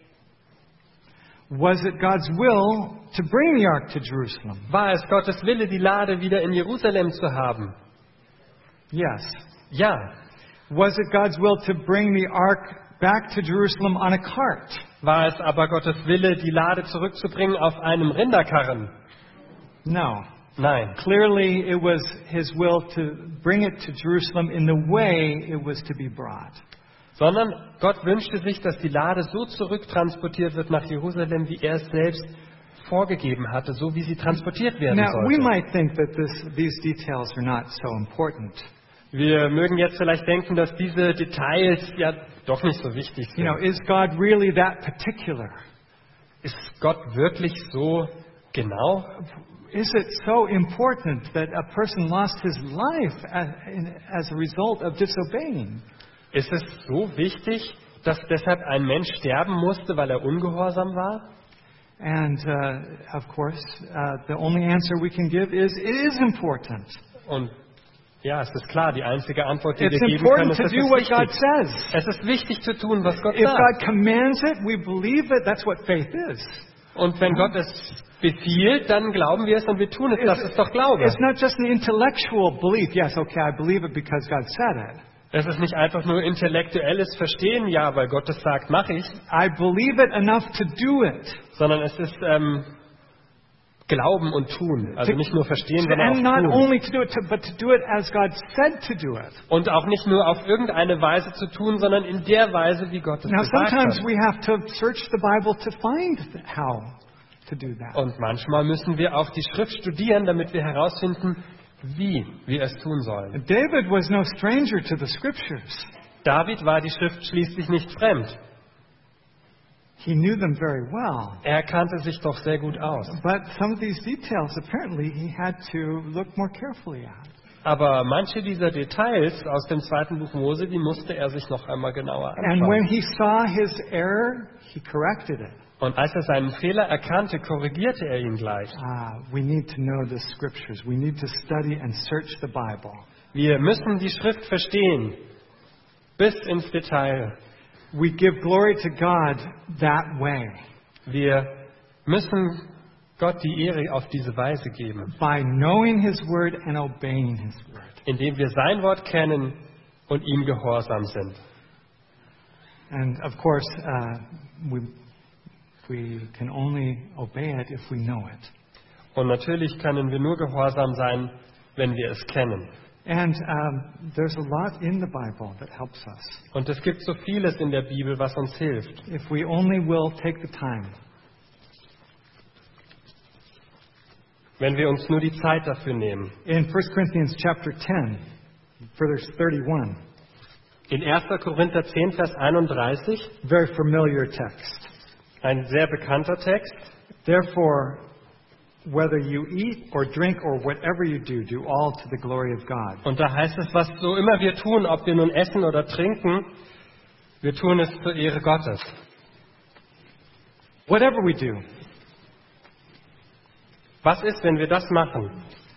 Was it God's will to bring the ark to Jerusalem? War es Gottes Wille, die Lade wieder in Jerusalem zu haben? Yes. Ja. Was it God's will to bring the ark back to Jerusalem on a cart? War es aber Gottes Wille, die Lade zurückzubringen auf einem Rinderkarren? No. Nein. Clearly, it was His will to bring it to Jerusalem in the way it was to be brought. Sondern Gott wünschte sich, dass die Lade so zurücktransportiert wird nach Jerusalem, wie er es selbst vorgegeben hatte, so wie sie transportiert werden Now, we sollte. might think that this, these details are not so important. Wir mögen jetzt vielleicht denken, dass diese Details ja doch nicht so wichtig You know, sind. is God really that particular? Ist Gott wirklich so genau? Is it so important that a person lost his life as, in, as a result of disobeying? Ist es so wichtig, dass deshalb ein Mensch sterben musste, weil er ungehorsam war? And uh, of course, uh, the only answer we can give is it is important. Und ja, es ist klar, die einzige Antwort, die It's wir geben können, important ist, to es do ist what God wichtig. says. Es ist wichtig zu tun, was Gott If sagt. God commands it, we believe it. That's what faith is. Und wenn Gott es befiehlt, dann glauben wir es und wir tun es. Das ist doch Glaube. It's not just an intellectual belief. Yes, okay, I believe it because God said it. Es ist nicht einfach nur intellektuelles Verstehen, ja, weil Gott es sagt, mache ich, I believe it enough to do it. sondern es ist ähm, Glauben und Tun. Also nicht nur verstehen, sondern And not auch tun. only to do it, to, but to do it as God said to do it. Und auch nicht nur auf irgendeine Weise zu tun, sondern in der Weise, wie Gott es Now, gesagt sometimes hat. we have to search the Bible to find how to do that. Und manchmal müssen wir auch die Schrift studieren, damit wir herausfinden, wie wir es tun sollen. David was no stranger to the Scriptures. David war die Schrift schließlich nicht fremd. He knew them very well. Er kannte sich doch sehr gut aus. But some of these details, apparently, he had to look more carefully at. Aber manche dieser Details aus dem zweiten Buch Mose, die musste er sich noch einmal genauer And when anschauen. he saw his error, he corrected it. Und als er seinen Fehler erkannte, korrigierte er ihn gleich. Ah, we need to know the Scriptures. We need to study and search the Bible. Wir müssen die Schrift verstehen, bis ins Detail. We give glory to God that way, Wir müssen Gott die Ehre auf diese Weise geben, by knowing His Word and obeying His Word. indem wir sein Wort kennen und ihm gehorsam sind. And of course, uh, we, we can only obey it if we know it. Und natürlich können wir nur gehorsam sein, wenn wir es kennen. And um, there's a lot in the Bible that helps us. Und es gibt so vieles in der Bibel, was uns hilft. If we only will take the time. Wenn wir uns nur die Zeit dafür nehmen. In First Corinthians chapter ten, verse thirty-one, In erster Korinther zehn, Vers einunddreißig, very familiar text. ein sehr bekannter Text. Therefore, whether you eat or drink or whatever you do, do all to the glory of God. Und da heißt es, was so immer wir tun, ob wir nun essen oder trinken, wir tun es zur Ehre Gottes. Whatever we do, Was ist, wenn wir das machen?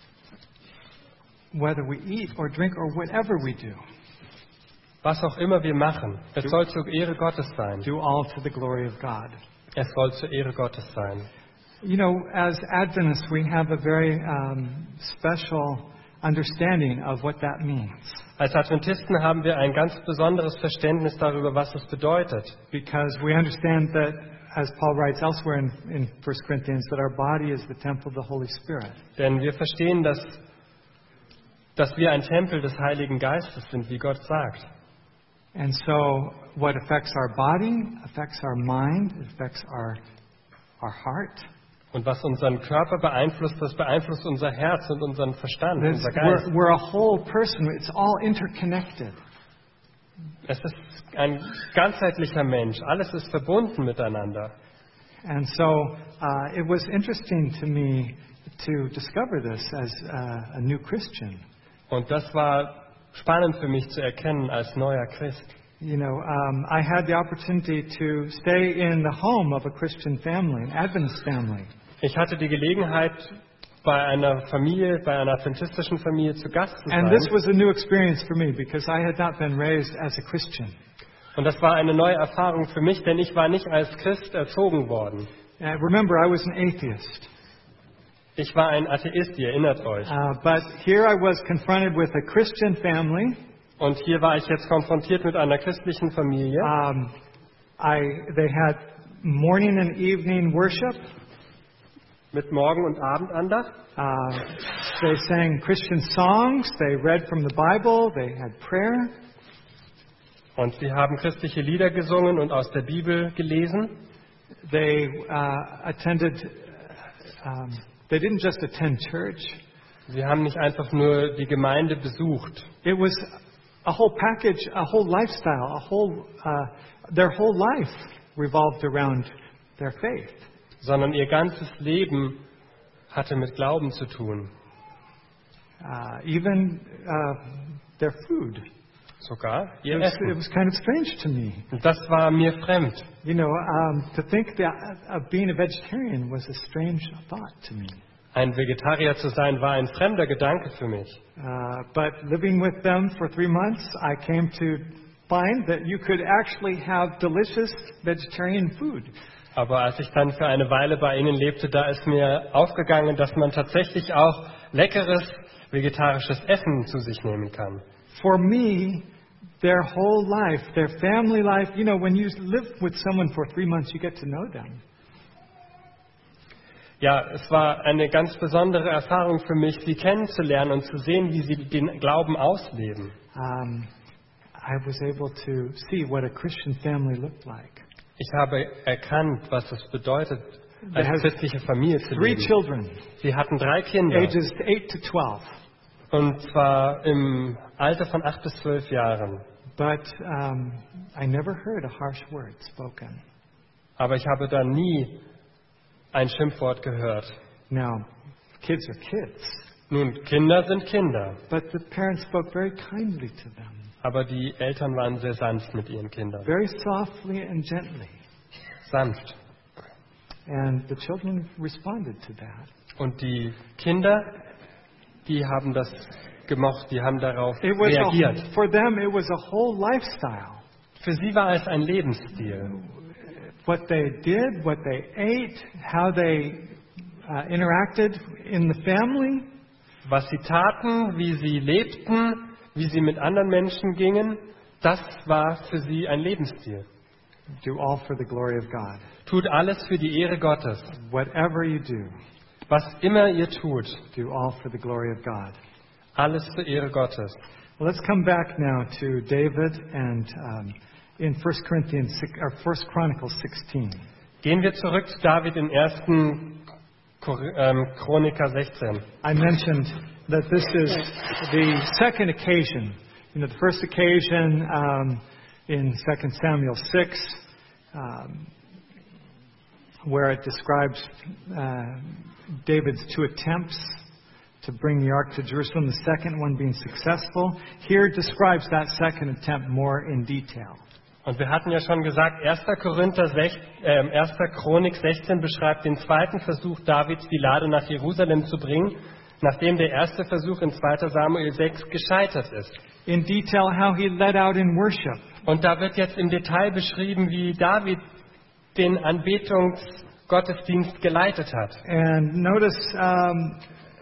whether we eat or drink or whatever we do, Was auch immer wir machen, es soll zur Ehre Gottes sein. do all to the glory of God. Es soll zur Ehre Gottes sein. You know, as Adventists, we have a very um, special understanding of what that means. Als Adventisten haben wir ein ganz besonderes Verständnis darüber, was es bedeutet. Because we understand that, as Paul writes elsewhere in, in First Corinthians, that our body is the temple of the Holy Spirit. Denn wir verstehen, dass, dass wir ein Tempel des Heiligen Geistes sind, wie Gott sagt. And so, what affects our body affects our mind, it affects our, our heart. Und was unseren Körper beeinflusst, das beeinflusst unser Herz und unseren Verstand, This- unser Geist. we're, we're a whole person, it's all interconnected. Es ist ein ganzheitlicher Mensch. Alles ist verbunden miteinander. And so, uh, it was interesting to me to discover this as uh, a new Christian. Und das war spannend für mich zu erkennen als neuer Christ. You know, um, I had the opportunity to stay in the home of a Christian family, an Adventist family. Ich hatte die Gelegenheit, bei einer Familie, bei einer adventistischen Familie zu Gast zu And this sein. was a new experience for me because I had not been raised as a Christian. Und das war eine neue Erfahrung für mich, denn ich war nicht als Christ erzogen worden. Uh, remember, I was an atheist. Ich war ein Atheist, ihr erinnert euch. Uh, but here I was confronted with a Christian family. Und hier war ich jetzt konfrontiert mit einer christlichen Familie. Um, I, they had morning and evening worship. Mit Morgen- und Abendandacht. Uh, they sang Christian songs. They read from the Bible. They had prayer. Und sie haben christliche Lieder gesungen und aus der Bibel gelesen. They uh, attended. Um, they didn't just attend church. Sie haben nicht einfach nur die Gemeinde besucht. It was a whole package, a whole lifestyle, a whole. Uh, their whole life revolved around their faith. sondern ihr ganzes Leben hatte mit Glauben zu tun. Uh, even uh, their food. Sogar It ihr was, it Essen. was kind of strange to me. Und das war mir fremd. You know, um, to think that uh, being a vegetarian was a strange thought to me. Ein Vegetarier zu sein war ein fremder Gedanke für mich. Uh, but living with them for three months, I came to find that you could actually have delicious vegetarian food. Aber als ich dann für eine Weile bei ihnen lebte, da ist mir aufgegangen, dass man tatsächlich auch leckeres vegetarisches Essen zu sich nehmen kann. For me, their whole life, their family life, you know, when you live with someone for three months, you get to know them. Ja, es war eine ganz besondere Erfahrung für mich, sie kennenzulernen und zu sehen, wie sie den Glauben ausleben. Um, I was able to see what a Christian family looked like. Ich habe erkannt, was es bedeutet, They als have christliche Familie zu Three leben. children, Sie hatten drei Kinder, ages eight to twelve. und zwar im Alter von acht bis zwölf Jahren. But um, I never heard a harsh word spoken. Aber ich habe da nie ein Schimpfwort gehört. Now, kids are kids, Nun, Kinder sind Kinder, but the parents spoke very kindly to them, aber die Eltern waren sehr sanft mit ihren Kindern. very softly and gently. Sanft. And the children responded to that. Und die Kinder, die haben das gemocht, die haben darauf It was reagiert. a, for them, it was a whole lifestyle. Für sie war es ein Lebensstil. What they did, what they ate, how they uh, interacted in the family, Was sie taten, wie sie lebten, wie sie mit anderen Menschen gingen, das war für sie ein Lebensstil. do all for the glory of God. Tut alles für die Ehre Gottes. Whatever you do, Was immer ihr tut, do all for the glory of God. alles zur Ehre Gottes. Well, let's come back now to David and um, in First Corinthians six, or First Chronicles sixteen. Gehen wir zurück zu David in ersten Chroniker sechzehn. I mentioned that this is the second occasion. You know, the first occasion um, in Second Samuel six, um, where it describes uh, David's two attempts to bring the ark to Jerusalem, the second one being successful. Here describes that second attempt more in detail. Und wir hatten ja schon gesagt, erster Korinther sech, äh, erster Chronik sechzehn beschreibt den zweiten Versuch Davids, die Lade nach Jerusalem zu bringen, nachdem der erste Versuch in zweiter Samuel sechs gescheitert ist. In detail, how he led out in worship. Und da wird jetzt im Detail beschrieben, wie David den Anbetungsgottesdienst geleitet hat. And notice, um,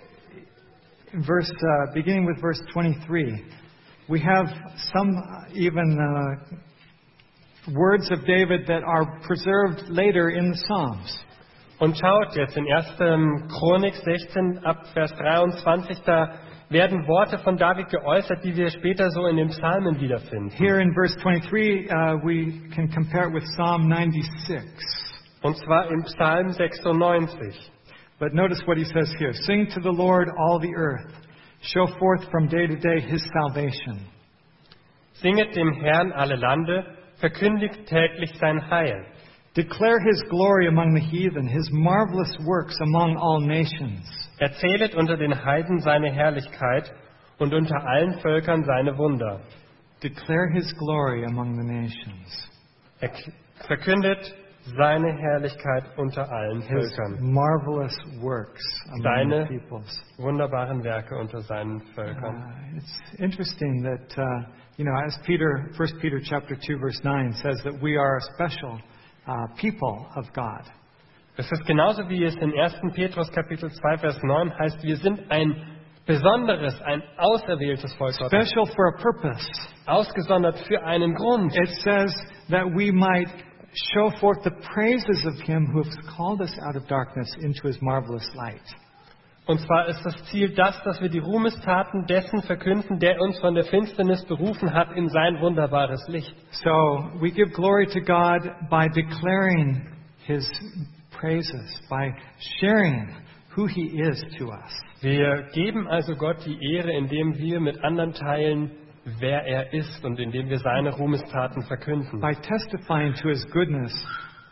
in verse, uh, beginning with verse twenty-three, we have some uh, even uh, words of David that are preserved later in the Psalms. Und schaut jetzt in erster Chronik sechzehn ab Vers dreiundzwanzig, da werden Worte von David geäußert, die wir später so in den Psalmen wiederfinden. Here in verse twenty-three, uh, we can compare it with Psalm ninety-six. Und zwar im Psalm sechsundneunzig. But notice what he says here. Sing to the Lord, all the earth. Show forth from day to day his salvation. Singet dem Herrn alle Lande, verkündigt täglich sein Heil. Declare his glory among the heathen, his marvelous works among all nations. Erzählet unter den Heiden seine Herrlichkeit und unter allen Völkern seine Wunder. Declare his glory among the nations. Er verkündet seine Herrlichkeit unter allen His Völkern. marvelous works among Seine the peoples. wunderbaren Werke unter seinen Völkern. Uh, it's interesting that, uh, you know, as Peter, First Peter chapter two verse nine says that we are a special uh, people of God. Es ist genauso wie es in erster Petrus Kapitel zwei Vers neun heißt, wir sind ein besonderes, ein auserwähltes Volk Gottes. Special for a purpose. Ausgesondert für einen Grund. It says that we might show forth the praises of him who has called us out of darkness into his marvelous light. Und zwar ist das Ziel das, dass wir die Ruhmestaten dessen verkünden, der uns von der Finsternis berufen hat in sein wunderbares Licht. So we give glory to God by declaring his praises, by sharing who he is to us. Wir geben also Gott die Ehre, indem wir mit anderen teilen, wer er ist und indem wir seine Ruhmestaten verkünden. By testifying to his goodness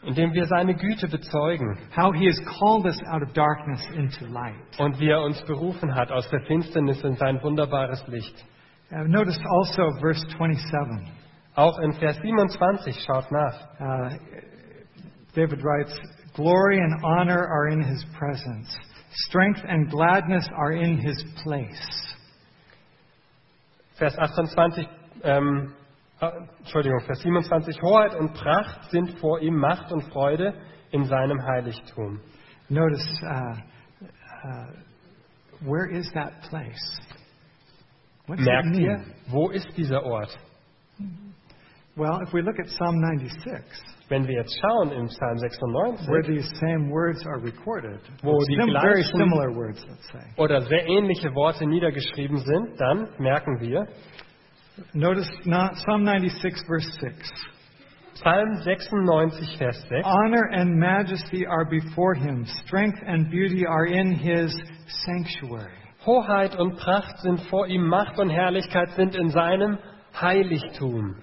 indem wir seine Güte bezeugen how He has called us out of darkness into light. und wie er uns berufen hat aus der Finsternis in sein wunderbares Licht. Uh, notice also verse twenty-seven. Auch in Vers siebenundzwanzig, schaut nach. Uh, David writes, "Glory and honor are in His presence. Strength and gladness are in His place." Vers achtundzwanzig, ähm, äh, Entschuldigung, Vers siebenundzwanzig, Hoheit und Pracht sind vor ihm, Macht und Freude in seinem Heiligtum. Notice, uh, uh, where is that place? What does it Merkt ihr, mean? wo ist dieser Ort? Well, if we look at Psalm ninety-six, Wenn wir jetzt schauen im Psalm where sechsundneunzig, these same words are recorded, Wo die sim- very gleichen- similar words, let's say. oder sehr ähnliche Worte niedergeschrieben sind, dann merken wir, Notice not Psalm ninety-six, verse six. Psalm sechsundneunzig, Vers sechs, Honor and majesty are before Him. Strength and beauty are in His sanctuary. Hoheit und Pracht sind vor ihm, Macht und Herrlichkeit sind in seinem Heiligtum.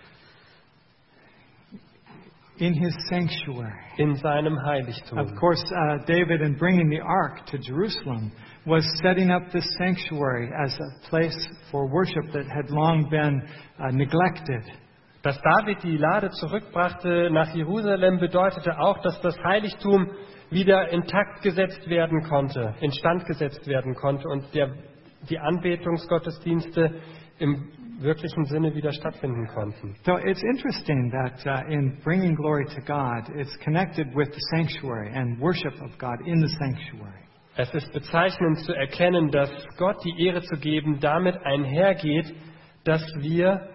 In His sanctuary. In seinem Heiligtum. Of course, uh, David, in bringing the ark to Jerusalem, was setting up this sanctuary as a place for worship that had long been uh, neglected. Dass David die Lade zurückbrachte nach Jerusalem, bedeutete auch, dass das Heiligtum wieder intakt gesetzt werden konnte, instand gesetzt werden konnte und der, die Anbetungsgottesdienste im wirklichen Sinne wieder stattfinden konnten. So it's interesting that uh, in bringing glory to God, it's connected with the sanctuary and worship of God in the sanctuary. Es ist bezeichnend zu erkennen, dass Gott die Ehre zu geben damit einhergeht, dass wir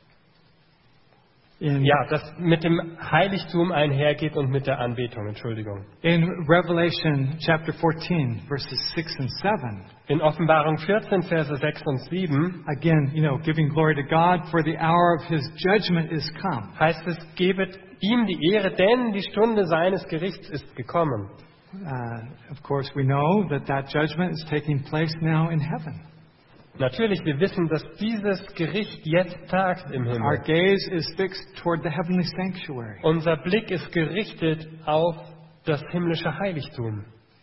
In, Ja, das mit dem Heiligtum einhergeht und mit der Anbetung, Entschuldigung. in Revelation chapter fourteen, verses six and seven, In Offenbarung vierzehn, Verse sechs und sieben again, you know, giving glory to God, for the hour of His judgment is come. heißt es, gebet ihm die Ehre, denn die Stunde seines Gerichts ist gekommen. Uh, of course, we know that that judgment is taking place now in heaven. Natürlich, wir wissen, dass dieses Gericht jetzt tagt im Our Himmel. gaze is fixed toward the heavenly sanctuary. Unser Blick ist gerichtet auf das himmlische Heiligtum.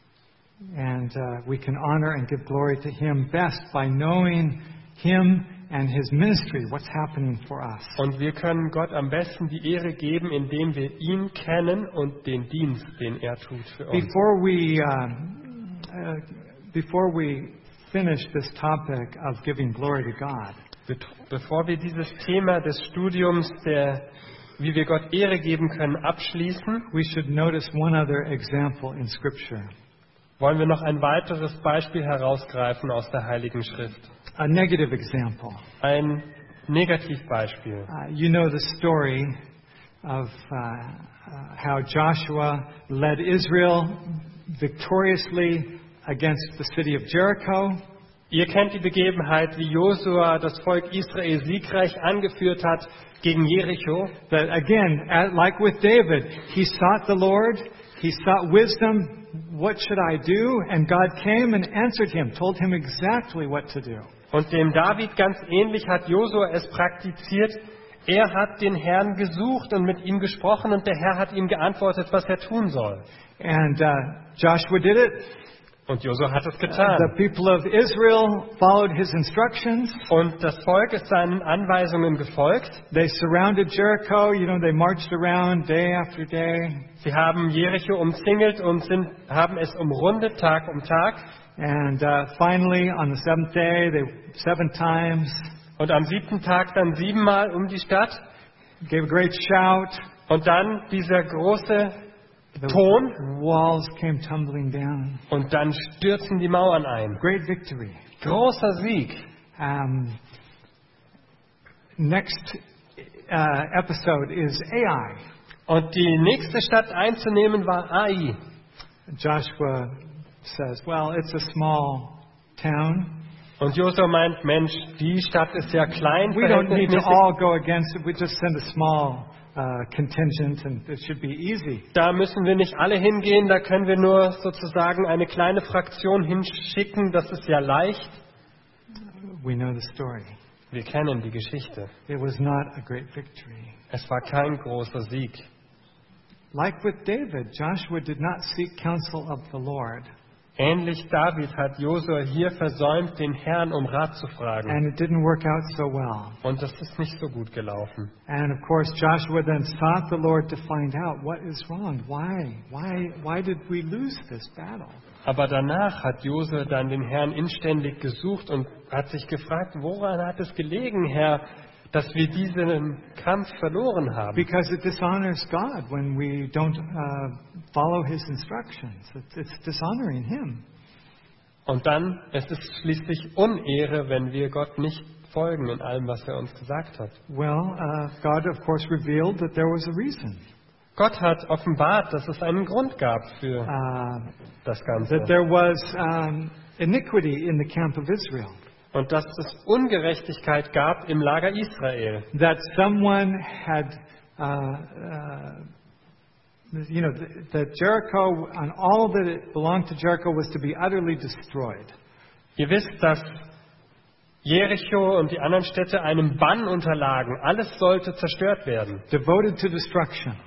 And uh, we can honor and give glory to Him best by knowing Him and His ministry, what's happening for us. Und wir können Gott am besten die Ehre geben, indem wir ihn kennen und den Dienst, den er tut für uns. Before we, um, uh, before we finish this topic of giving glory to God, Be- Bevor wir dieses Thema des Studiums, der, wie wir Gott Ehre geben können, abschließen, we should notice one other example in Scripture. wollen wir noch ein weiteres Beispiel herausgreifen aus der Heiligen Schrift. A negative example. Ein Negativbeispiel. Uh, you know the story of uh, uh, how Joshua led Israel victoriously against the city of Jericho. Ihr kennt die Begebenheit, wie Josua das Volk Israel siegreich angeführt hat gegen Jericho. That again, uh, like with David, he sought the Lord, he sought wisdom. What should I do? And God came and answered him, told him exactly what to do. Und dem David ganz ähnlich hat Josua es praktiziert. Er hat den Herrn gesucht und mit ihm gesprochen und der Herr hat ihm geantwortet, was er tun soll. And uh, Joshua did it. Und Josua hat es The getan. people of Israel followed his instructions. Und das Volk ist seinen Anweisungen gefolgt. They surrounded Jericho. You know, they marched around day after day. Sie haben Jericho umzingelt und sind, haben es umrundet Tag um Tag. And uh, finally, on the seventh day, they seven times Und am siebten Tag dann siebenmal um die Stadt. gave a great shout. Und dann dieser große The Ton. walls came tumbling down. Und dann stürzen die Mauern ein. Great victory. Großer Sieg. Um, next uh, episode is Ai. Und die nächste Stadt einzunehmen war Ai. Joshua says, well, it's a small town. Und Josua meint, Mensch, die Stadt ist ja klein. We don't need to verhältnismäßig. all go against it. We just send a small uh, contingent and it should be easy. Da müssen wir nicht alle hingehen, da können wir nur sozusagen eine kleine Fraktion hinschicken, das ist ja leicht. We know the story. Wir kennen die Geschichte. It was not a great victory. Es war kein großer Sieg. like with David, Joshua did not seek counsel of the Lord. Ähnlich David hat Josua hier versäumt, den Herrn um Rat zu fragen. And it didn't work out so well. Und das ist nicht so gut gelaufen. And of course, Joshua then sought the Lord to find out what is wrong. Why? Why? Why did we lose this battle? Aber danach hat Josua dann den Herrn inständig gesucht und hat sich gefragt, woran hat es gelegen, Herr, dass wir diesen Kampf verloren haben? Because it dishonors God when we don't uh, follow His instructions. It's, it's dishonoring Him. Und dann, es ist schließlich Unehre, wenn wir Gott nicht folgen in allem, was er uns gesagt hat. Well, uh, God of course revealed that there was a reason. Gott hat offenbart, dass es einen Grund gab für Uh, das Ganze. that there was um, iniquity in the camp of Israel. Und dass es Ungerechtigkeit gab im Lager Israel. That someone had, uh, uh, you know, th- that Jericho and all that it belonged to Jericho was to be utterly destroyed. Ihr wisst, dass Jericho und die anderen Städte einem Bann unterlagen. Alles sollte zerstört werden. Devoted to destruction.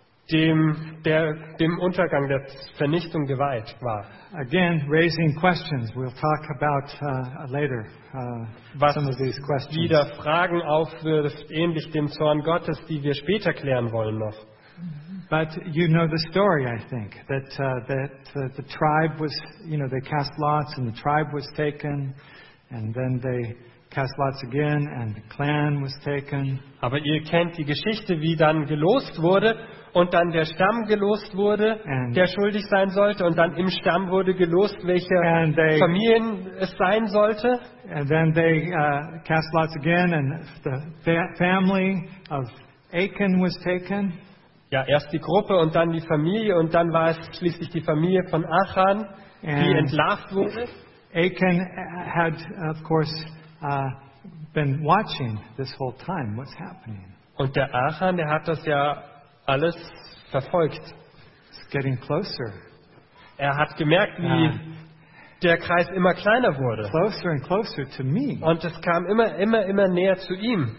Dem, der dem Untergang, der Vernichtung geweiht war. Again, raising questions. We'll talk about uh, later uh, Was some of these questions. wieder Fragen aufwirft, ähnlich dem Zorn Gottes, die wir später klären wollen noch. But you know the story, I think, that uh, that uh, the tribe was, you know, they cast lots and the tribe was taken, and then they cast lots again and the clan was taken. Aber ihr kennt die Geschichte, wie dann gelost wurde und dann der Stamm gelost wurde, And- der schuldig sein sollte, und dann im Stamm wurde gelost, welche And they Familien es sein sollte. and then they uh, cast lots again, and the fa- family of Achan was taken. Ja, erst die Gruppe und dann die Familie, und dann war es schließlich die Familie von Achan, die And- entlarvt wurde. Achan had, of course, uh, been watching this whole time what's happening. Und der Achan, der hat das ja alles verfolgt. It's getting closer, Er hat gemerkt, wie Ah. der Kreis immer kleiner wurde. closer and closer to me. Und es kam immer, immer, immer näher zu ihm.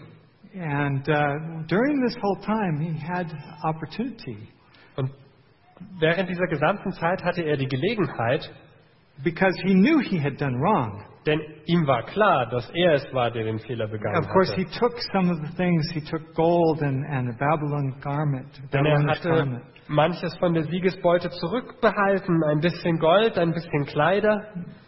And uh, during this whole time, he had opportunity Und während dieser gesamten Zeit hatte er die Gelegenheit, because he knew he had done wrong. denn ihm war klar, dass er es war, der den Fehler begangen Of course, he hatte. took some of the things. He took gold and, and a Babylon garment, Denn er Babylonish hatte garment, manches von der Siegesbeute zurückbehalten, ein bisschen Gold, ein bisschen Kleider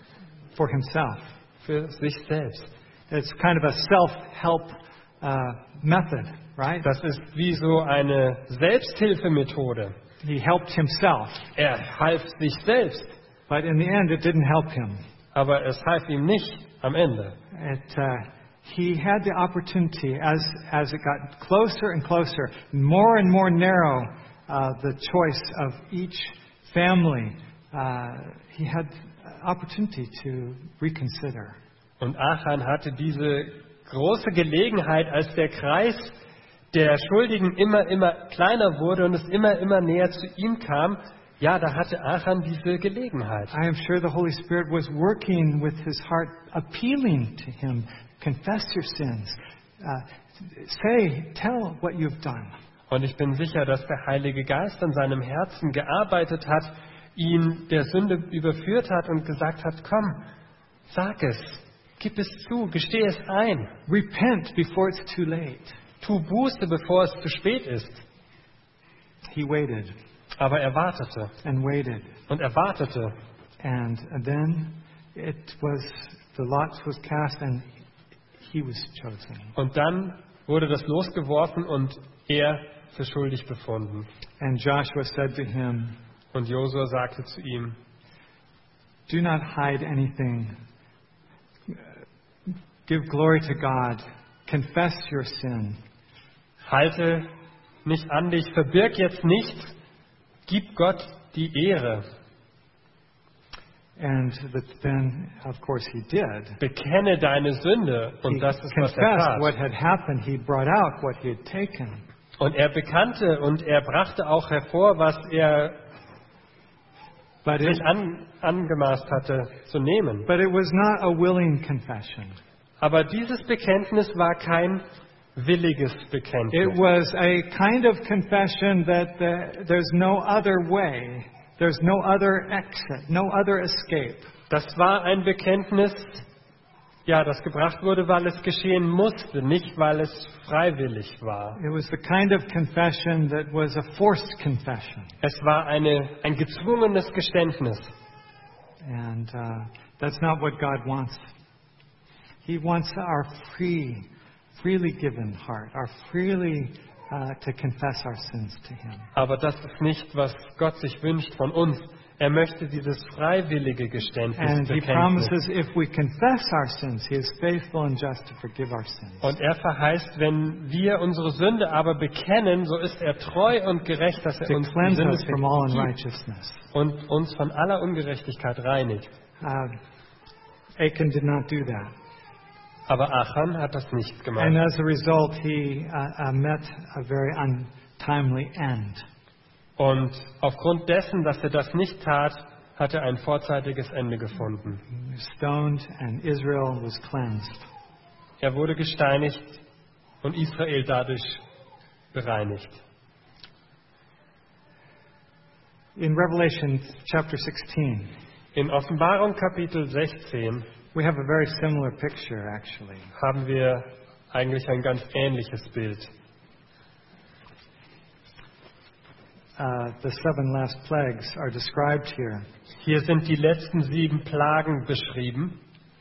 for himself. für sich selbst. It's kind of a self-help uh, method, right? Das ist wie so eine Selbsthilfemethode. He helped himself, Er half sich selbst, but in the end, it didn't help him. aber es half ihm nicht am Ende. It, uh, he had the opportunity as as it got closer and closer, more and more narrow, uh, the choice of each family. Uh, he had opportunity to reconsider. Und Achan hatte diese große Gelegenheit, als der Kreis der Schuldigen immer, immer kleiner wurde und es immer, immer näher zu ihm kam. Ja, da hatte Achan diese Gelegenheit. I am sure the Holy Spirit was working with his heart, appealing to him. Confess your sins. Uh, say, tell what you've done. Und ich bin sicher, dass der Heilige Geist an seinem Herzen gearbeitet hat, ihn der Sünde überführt hat und gesagt hat, komm, sag es, gib es zu, gesteh es ein, Repent before it's too late. tu Buße, bevor es zu spät ist. He waited Aber er wartete and waited. und er wartete. And then it was, the lots was cast and he was chosen. Und dann wurde das Los geworfen und er für schuldig befunden. And Joshua said to him, Und Josua sagte zu ihm, do not hide anything. Give glory to God. Confess your sin. halte nicht an dich, verbirg jetzt nichts, gib Gott die Ehre. And that then, of course, he did. Bekenne deine Sünde. Und He das ist, was er confessed what tat. had happened. He brought out what he had taken. Und er bekannte und er brachte auch hervor, was er But it, sich an, angemaßt hatte zu nehmen. but it was not a willing confession. Aber dieses Bekenntnis war kein williges It Bekenntnis. was a kind of confession that the, there's no other way, there's no other exit, no other escape. Das war ein Bekenntnis, ja, das gebracht wurde, weil es geschehen musste, nicht weil es freiwillig war. It was the kind of confession that was a forced confession. Es war eine, ein gezwungenes Geständnis. And uh, that's not what God wants. He wants our free, freely given heart, our freely uh, to confess our sins to Him. Aber das ist nicht, was Gott sich wünscht von uns. Er möchte dieses freiwillige Geständnis, And He Bekenntnis. promises if we confess our sins, He is faithful and just to forgive our sins. Und er verheißt, wenn wir unsere Sünde aber bekennen, so ist er treu und gerecht, dass er To uns die cleanse Sünde us from all vergibt unrighteousness. und uns von aller Ungerechtigkeit reinigt. Uh, Achan did not do that. Aber Achan hat das nicht And gemacht. as a result, he uh, uh, met a very untimely end. Und aufgrund dessen, dass er das nicht tat, hat er ein vorzeitiges Ende gefunden. He was stoned and Israel was cleansed. Er wurde gesteinigt und Israel dadurch bereinigt. In Revelation chapter sixteen, In Offenbarung Kapitel sechzehn we have a very similar picture, actually. haben wir eigentlich ein ganz ähnliches Bild. Uh, the seven last plagues are described here. Hier sind die letzten sieben Plagen beschrieben.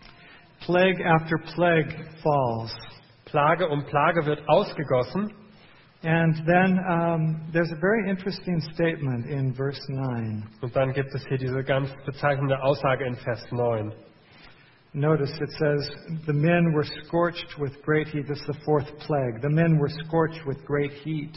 Plague after plague falls. Plage um Plage wird ausgegossen. And then um, there's a very interesting statement in verse nine. Und dann gibt es hier diese ganz bezeichnende Aussage in Vers neun. Notice it says, the men were scorched with great heat. This is the fourth plague. The men were scorched with great heat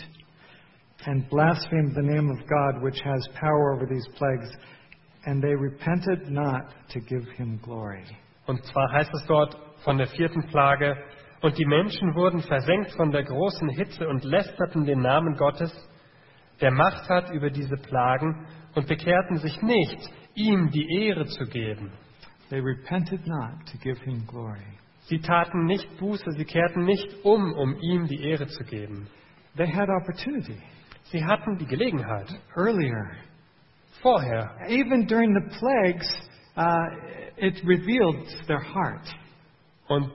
and blasphemed the name of God, which has power over these plagues, and they repented not to give Him glory. Und zwar heißt es dort von der vierten Plage, und die Menschen wurden versenkt von der großen Hitze und lästerten den Namen Gottes, der Macht hat über diese Plagen, und bekehrten sich nicht, ihm die Ehre zu geben. They repented not to give Him glory. Sie taten nicht Buße, sie kehrten nicht um, um ihm die Ehre zu geben. They had opportunity Sie hatten die Gelegenheit. earlier. Vorher. Even during the plagues, uh, it revealed their heart. Und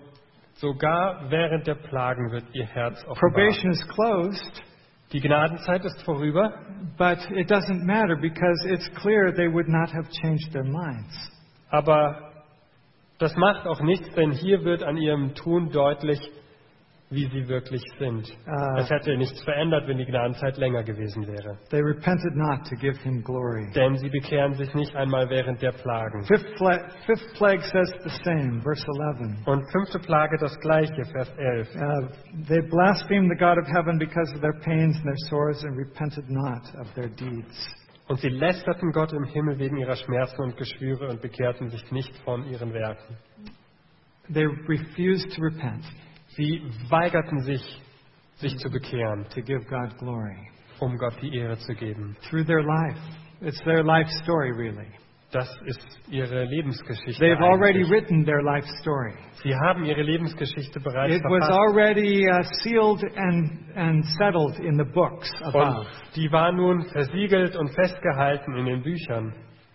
sogar während der Plagen wird ihr Herz offenbar. Probation is closed, Die Gnadenzeit ist vorüber, but it doesn't matter because it's clear they would not have changed their minds. aber das macht auch nichts, denn hier wird an ihrem Tun deutlich, wie sie wirklich sind. Ah. Es hätte nichts verändert, wenn die Gnadenzeit länger gewesen wäre. They repented not to give Him glory. Denn sie bekehren sich nicht einmal während der Plagen. Fifth, pla- fifth plague says the same, verse eleven. Und fünfte Plage das gleiche, Vers elf. Uh, they blasphemed the God of heaven because of their pains and their sores and repented not of their deeds. Und sie lästerten Gott im Himmel wegen ihrer Schmerzen und Geschwüre und bekehrten sich nicht von ihren Werken. They refused to repent, Sie weigerten sich, sich zu bekehren, to give God glory um Gott die Ehre zu geben. through their life. It's their life story, really. Das ist ihre Lebensgeschichte. They've already eigentlich. written their life story. Sie haben ihre Lebensgeschichte bereits It was verfasst. already uh, sealed and, and settled in the books above. Und die war nun versiegelt und festgehalten in den Büchern.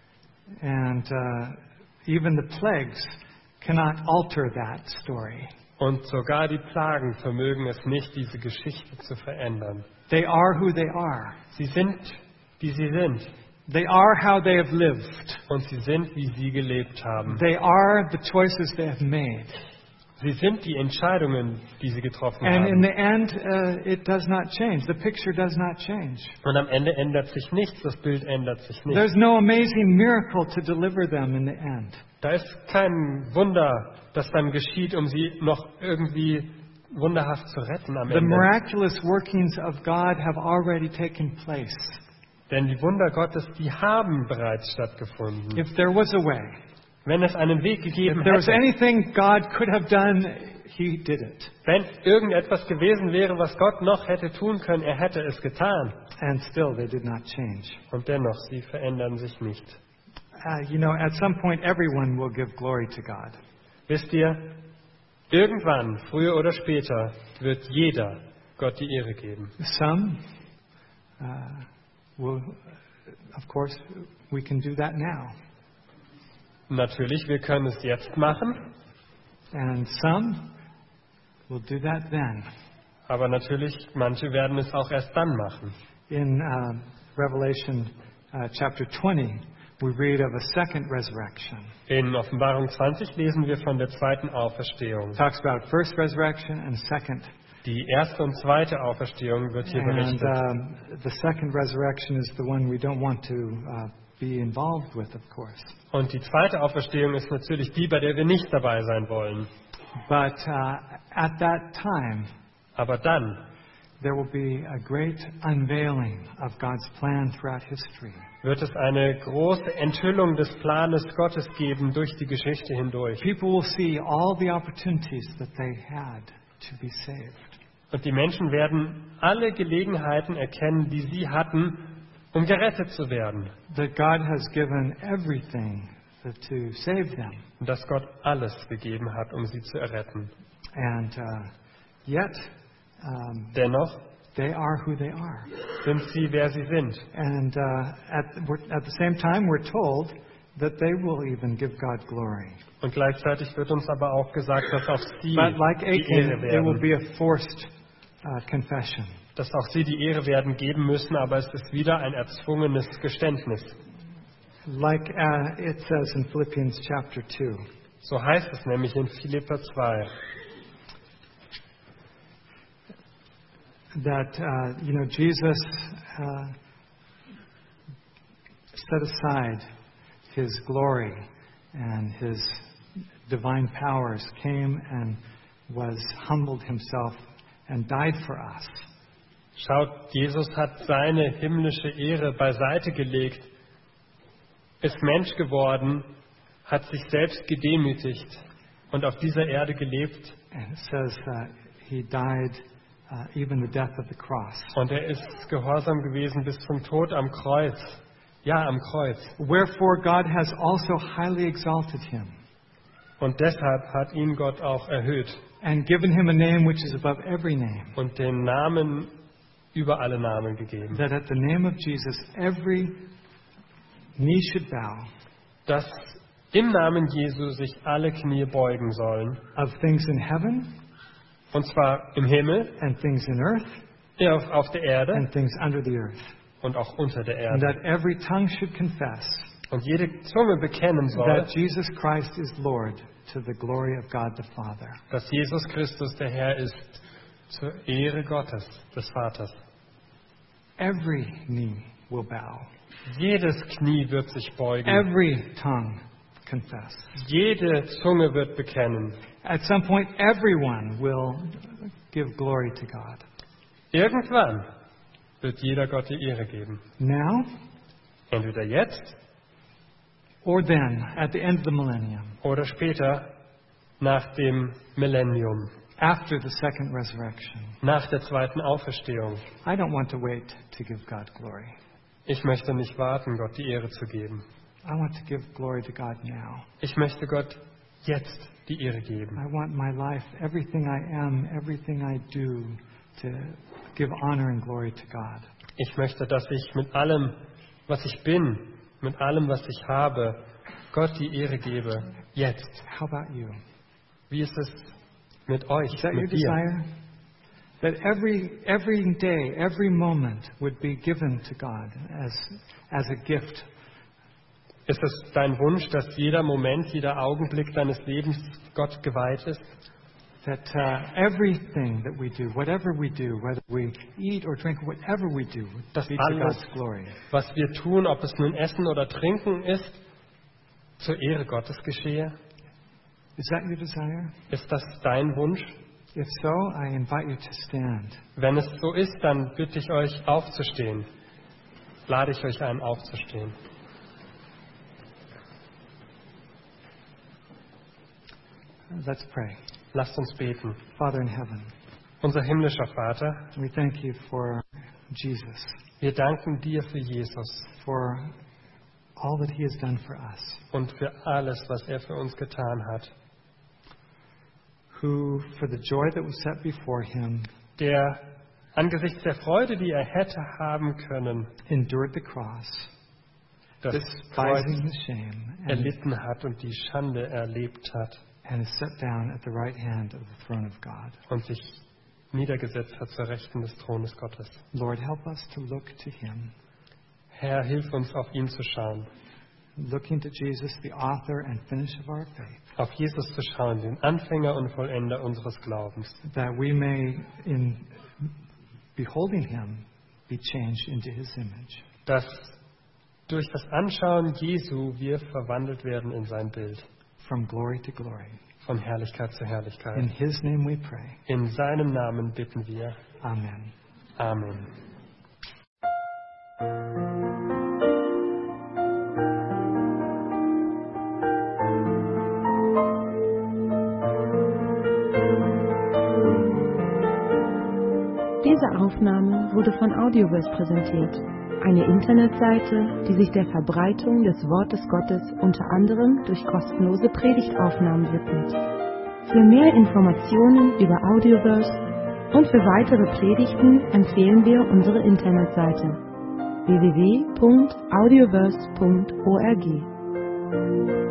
And uh, even the plagues cannot alter that story. Und sogar die Plagen vermögen es nicht, diese Geschichte zu verändern. They are who they are. Sie sind, wie sie sind. They are how they have lived. Und sie sind, wie sie gelebt haben. They are the choices they have made. Sie sind die Entscheidungen, die sie getroffen And in haben. the end, uh, it does not change. The picture does not change. Und am Ende ändert sich nichts, das Bild ändert sich nicht. There's no amazing miracle to deliver them in the end. Da ist kein Wunder, das dann geschieht, um sie noch irgendwie wunderhaft zu retten am The Ende. miraculous workings of God have already taken place. Denn die Wunder Gottes, die haben bereits stattgefunden. If there was a way, Wenn es einen Weg gegeben if there was hätte, anything God could have done, He did it. wenn irgendetwas gewesen wäre, was Gott noch hätte tun können, er hätte es getan. And still they did not change. Und dennoch, sie verändern sich nicht. Uh, you know, at some point everyone will give glory to God. Wisst ihr, Irgendwann, früher oder später, wird jeder Gott die Ehre geben. Some uh, will, of course, we can do that now. Natürlich, wir können es jetzt machen, And some will do that then. aber natürlich, manche werden es auch erst dann machen. In uh, Revelation uh, chapter twenty, we read of a second resurrection. In Offenbarung zwanzig lesen wir von der zweiten Auferstehung. It talks about first resurrection and second. Die erste und zweite Auferstehung wird hier And berichtet. um, the second resurrection is the one we don't want to uh, be involved with, of course. Und die zweite Auferstehung ist natürlich die, bei der wir nicht dabei sein wollen. But uh, at that time, Aber dann there will be a great unveiling of God's plan throughout history. wird es eine große Enthüllung des Planes Gottes geben durch die Geschichte hindurch. People will see all the opportunities that they had to be saved. Und die Menschen werden alle Gelegenheiten erkennen, die sie hatten, um gerettet zu werden. That God has given everything to save them. Und dass Gott alles gegeben hat, um sie zu erretten. And uh, yet, um, Dennoch they are who they are. sind sie, wer sie sind. And uh, at, we're- at the same time, we're told that they will even give God glory. Und gleichzeitig wird uns aber auch gesagt, dass auch sie But like die Ehre Achan, it will werden. be a forced uh, confession. Dass auch sie die Ehre werden geben müssen, aber es ist wieder ein erzwungenes Geständnis. Like uh, it says in Philippians chapter two. So heißt es nämlich in Philipper zwei, That, uh, you know, Jesus uh, set aside his glory and his divine powers, came and was humbled himself and died for us. Schaut, Jesus hat seine himmlische Ehre beiseite gelegt, ist Mensch geworden, hat sich selbst gedemütigt und auf dieser Erde gelebt. And it says that he died uh, even the death of the cross. Und er ist gehorsam gewesen bis zum Tod am Kreuz. Ja, am Kreuz. Wherefore God has also highly exalted him Und deshalb hat ihn Gott auch erhöht and given him a name which is above every name, und den Namen über alle Namen gegeben. that at the name of Jesus every knee should bow, Dass im Namen Jesu sich alle Knie beugen sollen. of things in heaven Und zwar im Himmel, and things in earth ja, auf, auf der Erde and things under the earth, und auch unter der and Erde. that every tongue should confess Und jede Zunge bekennen soll, that Jesus Christ is Lord, to the glory of God the Father. dass Jesus Christus der Herr ist, zur Ehre Gottes, des Vaters. Every knee will bow, Jedes Knie wird sich beugen. every tongue confess. Jede Zunge wird bekennen. At some point, everyone will give glory to God. Irgendwann wird jeder Gott die Ehre geben. Now Entweder jetzt or then, at the end of the millennium, oder später nach dem Millennium, after the second resurrection. nach der zweiten Auferstehung. I don't want to wait to give God glory. Ich möchte nicht warten, Gott die Ehre zu geben. I want to give glory to God now. Ich möchte Gott jetzt die Ehre geben. I want my life, everything I am, everything I do, to give honor and glory to God. Ich möchte, dass ich mit allem, was ich bin, mit allem, was ich habe, Gott die Ehre gebe. Jetzt. How about you? Wie ist es mit euch, Is that your mit dir? desire? That every every day, every moment would be given to God as as a gift. Ist es dein Wunsch, dass jeder Moment, jeder Augenblick deines Lebens Gott geweiht ist? That uh, everything that we do, whatever we do, whether we eat or drink, whatever we do, would Das be to alles, God's glory. was wir tun, ob es nun Essen oder Trinken ist, zur Ehre Gottes geschehe? Is that your desire? Ist das dein Wunsch? If so, I invite you to stand. Wenn es so ist, dann bitte ich euch aufzustehen. Lade ich euch ein, aufzustehen. Let's pray. Lasst uns beten. Father in heaven, Unser himmlischer Vater, we thank you for Jesus, wir danken dir für Jesus for all that he has done for us, und für alles, was er für uns getan hat, who, for the joy that was set before him, der angesichts der Freude, die er hätte haben können, endured the cross, das Kreuz despising the shame, and, erlitten hat und die Schande erlebt hat and is set down at the right hand of the throne of God. und sich niedergesetzt hat zur Rechten des Thrones Gottes. Lord, help us to look to him, Herr, hilf uns, auf ihn zu schauen, looking to Jesus, the author and finisher of our faith, auf Jesus zu schauen, den Anfänger und Vollender unseres Glaubens, that we may, in beholding him, be changed into his image. dass durch das Anschauen Jesu wir verwandelt werden in sein Bild, From glory to glory. von Herrlichkeit zu In Herrlichkeit. his name we pray. In seinem Namen bitten wir. Amen. Amen. Diese Aufnahme wurde von Audioverse präsentiert, eine Internetseite, die sich der Verbreitung des Wortes Gottes unter anderem durch kostenlose Predigtaufnahmen widmet. Für mehr Informationen über Audioverse und für weitere Predigten empfehlen wir unsere Internetseite w w w punkt audioverse punkt org.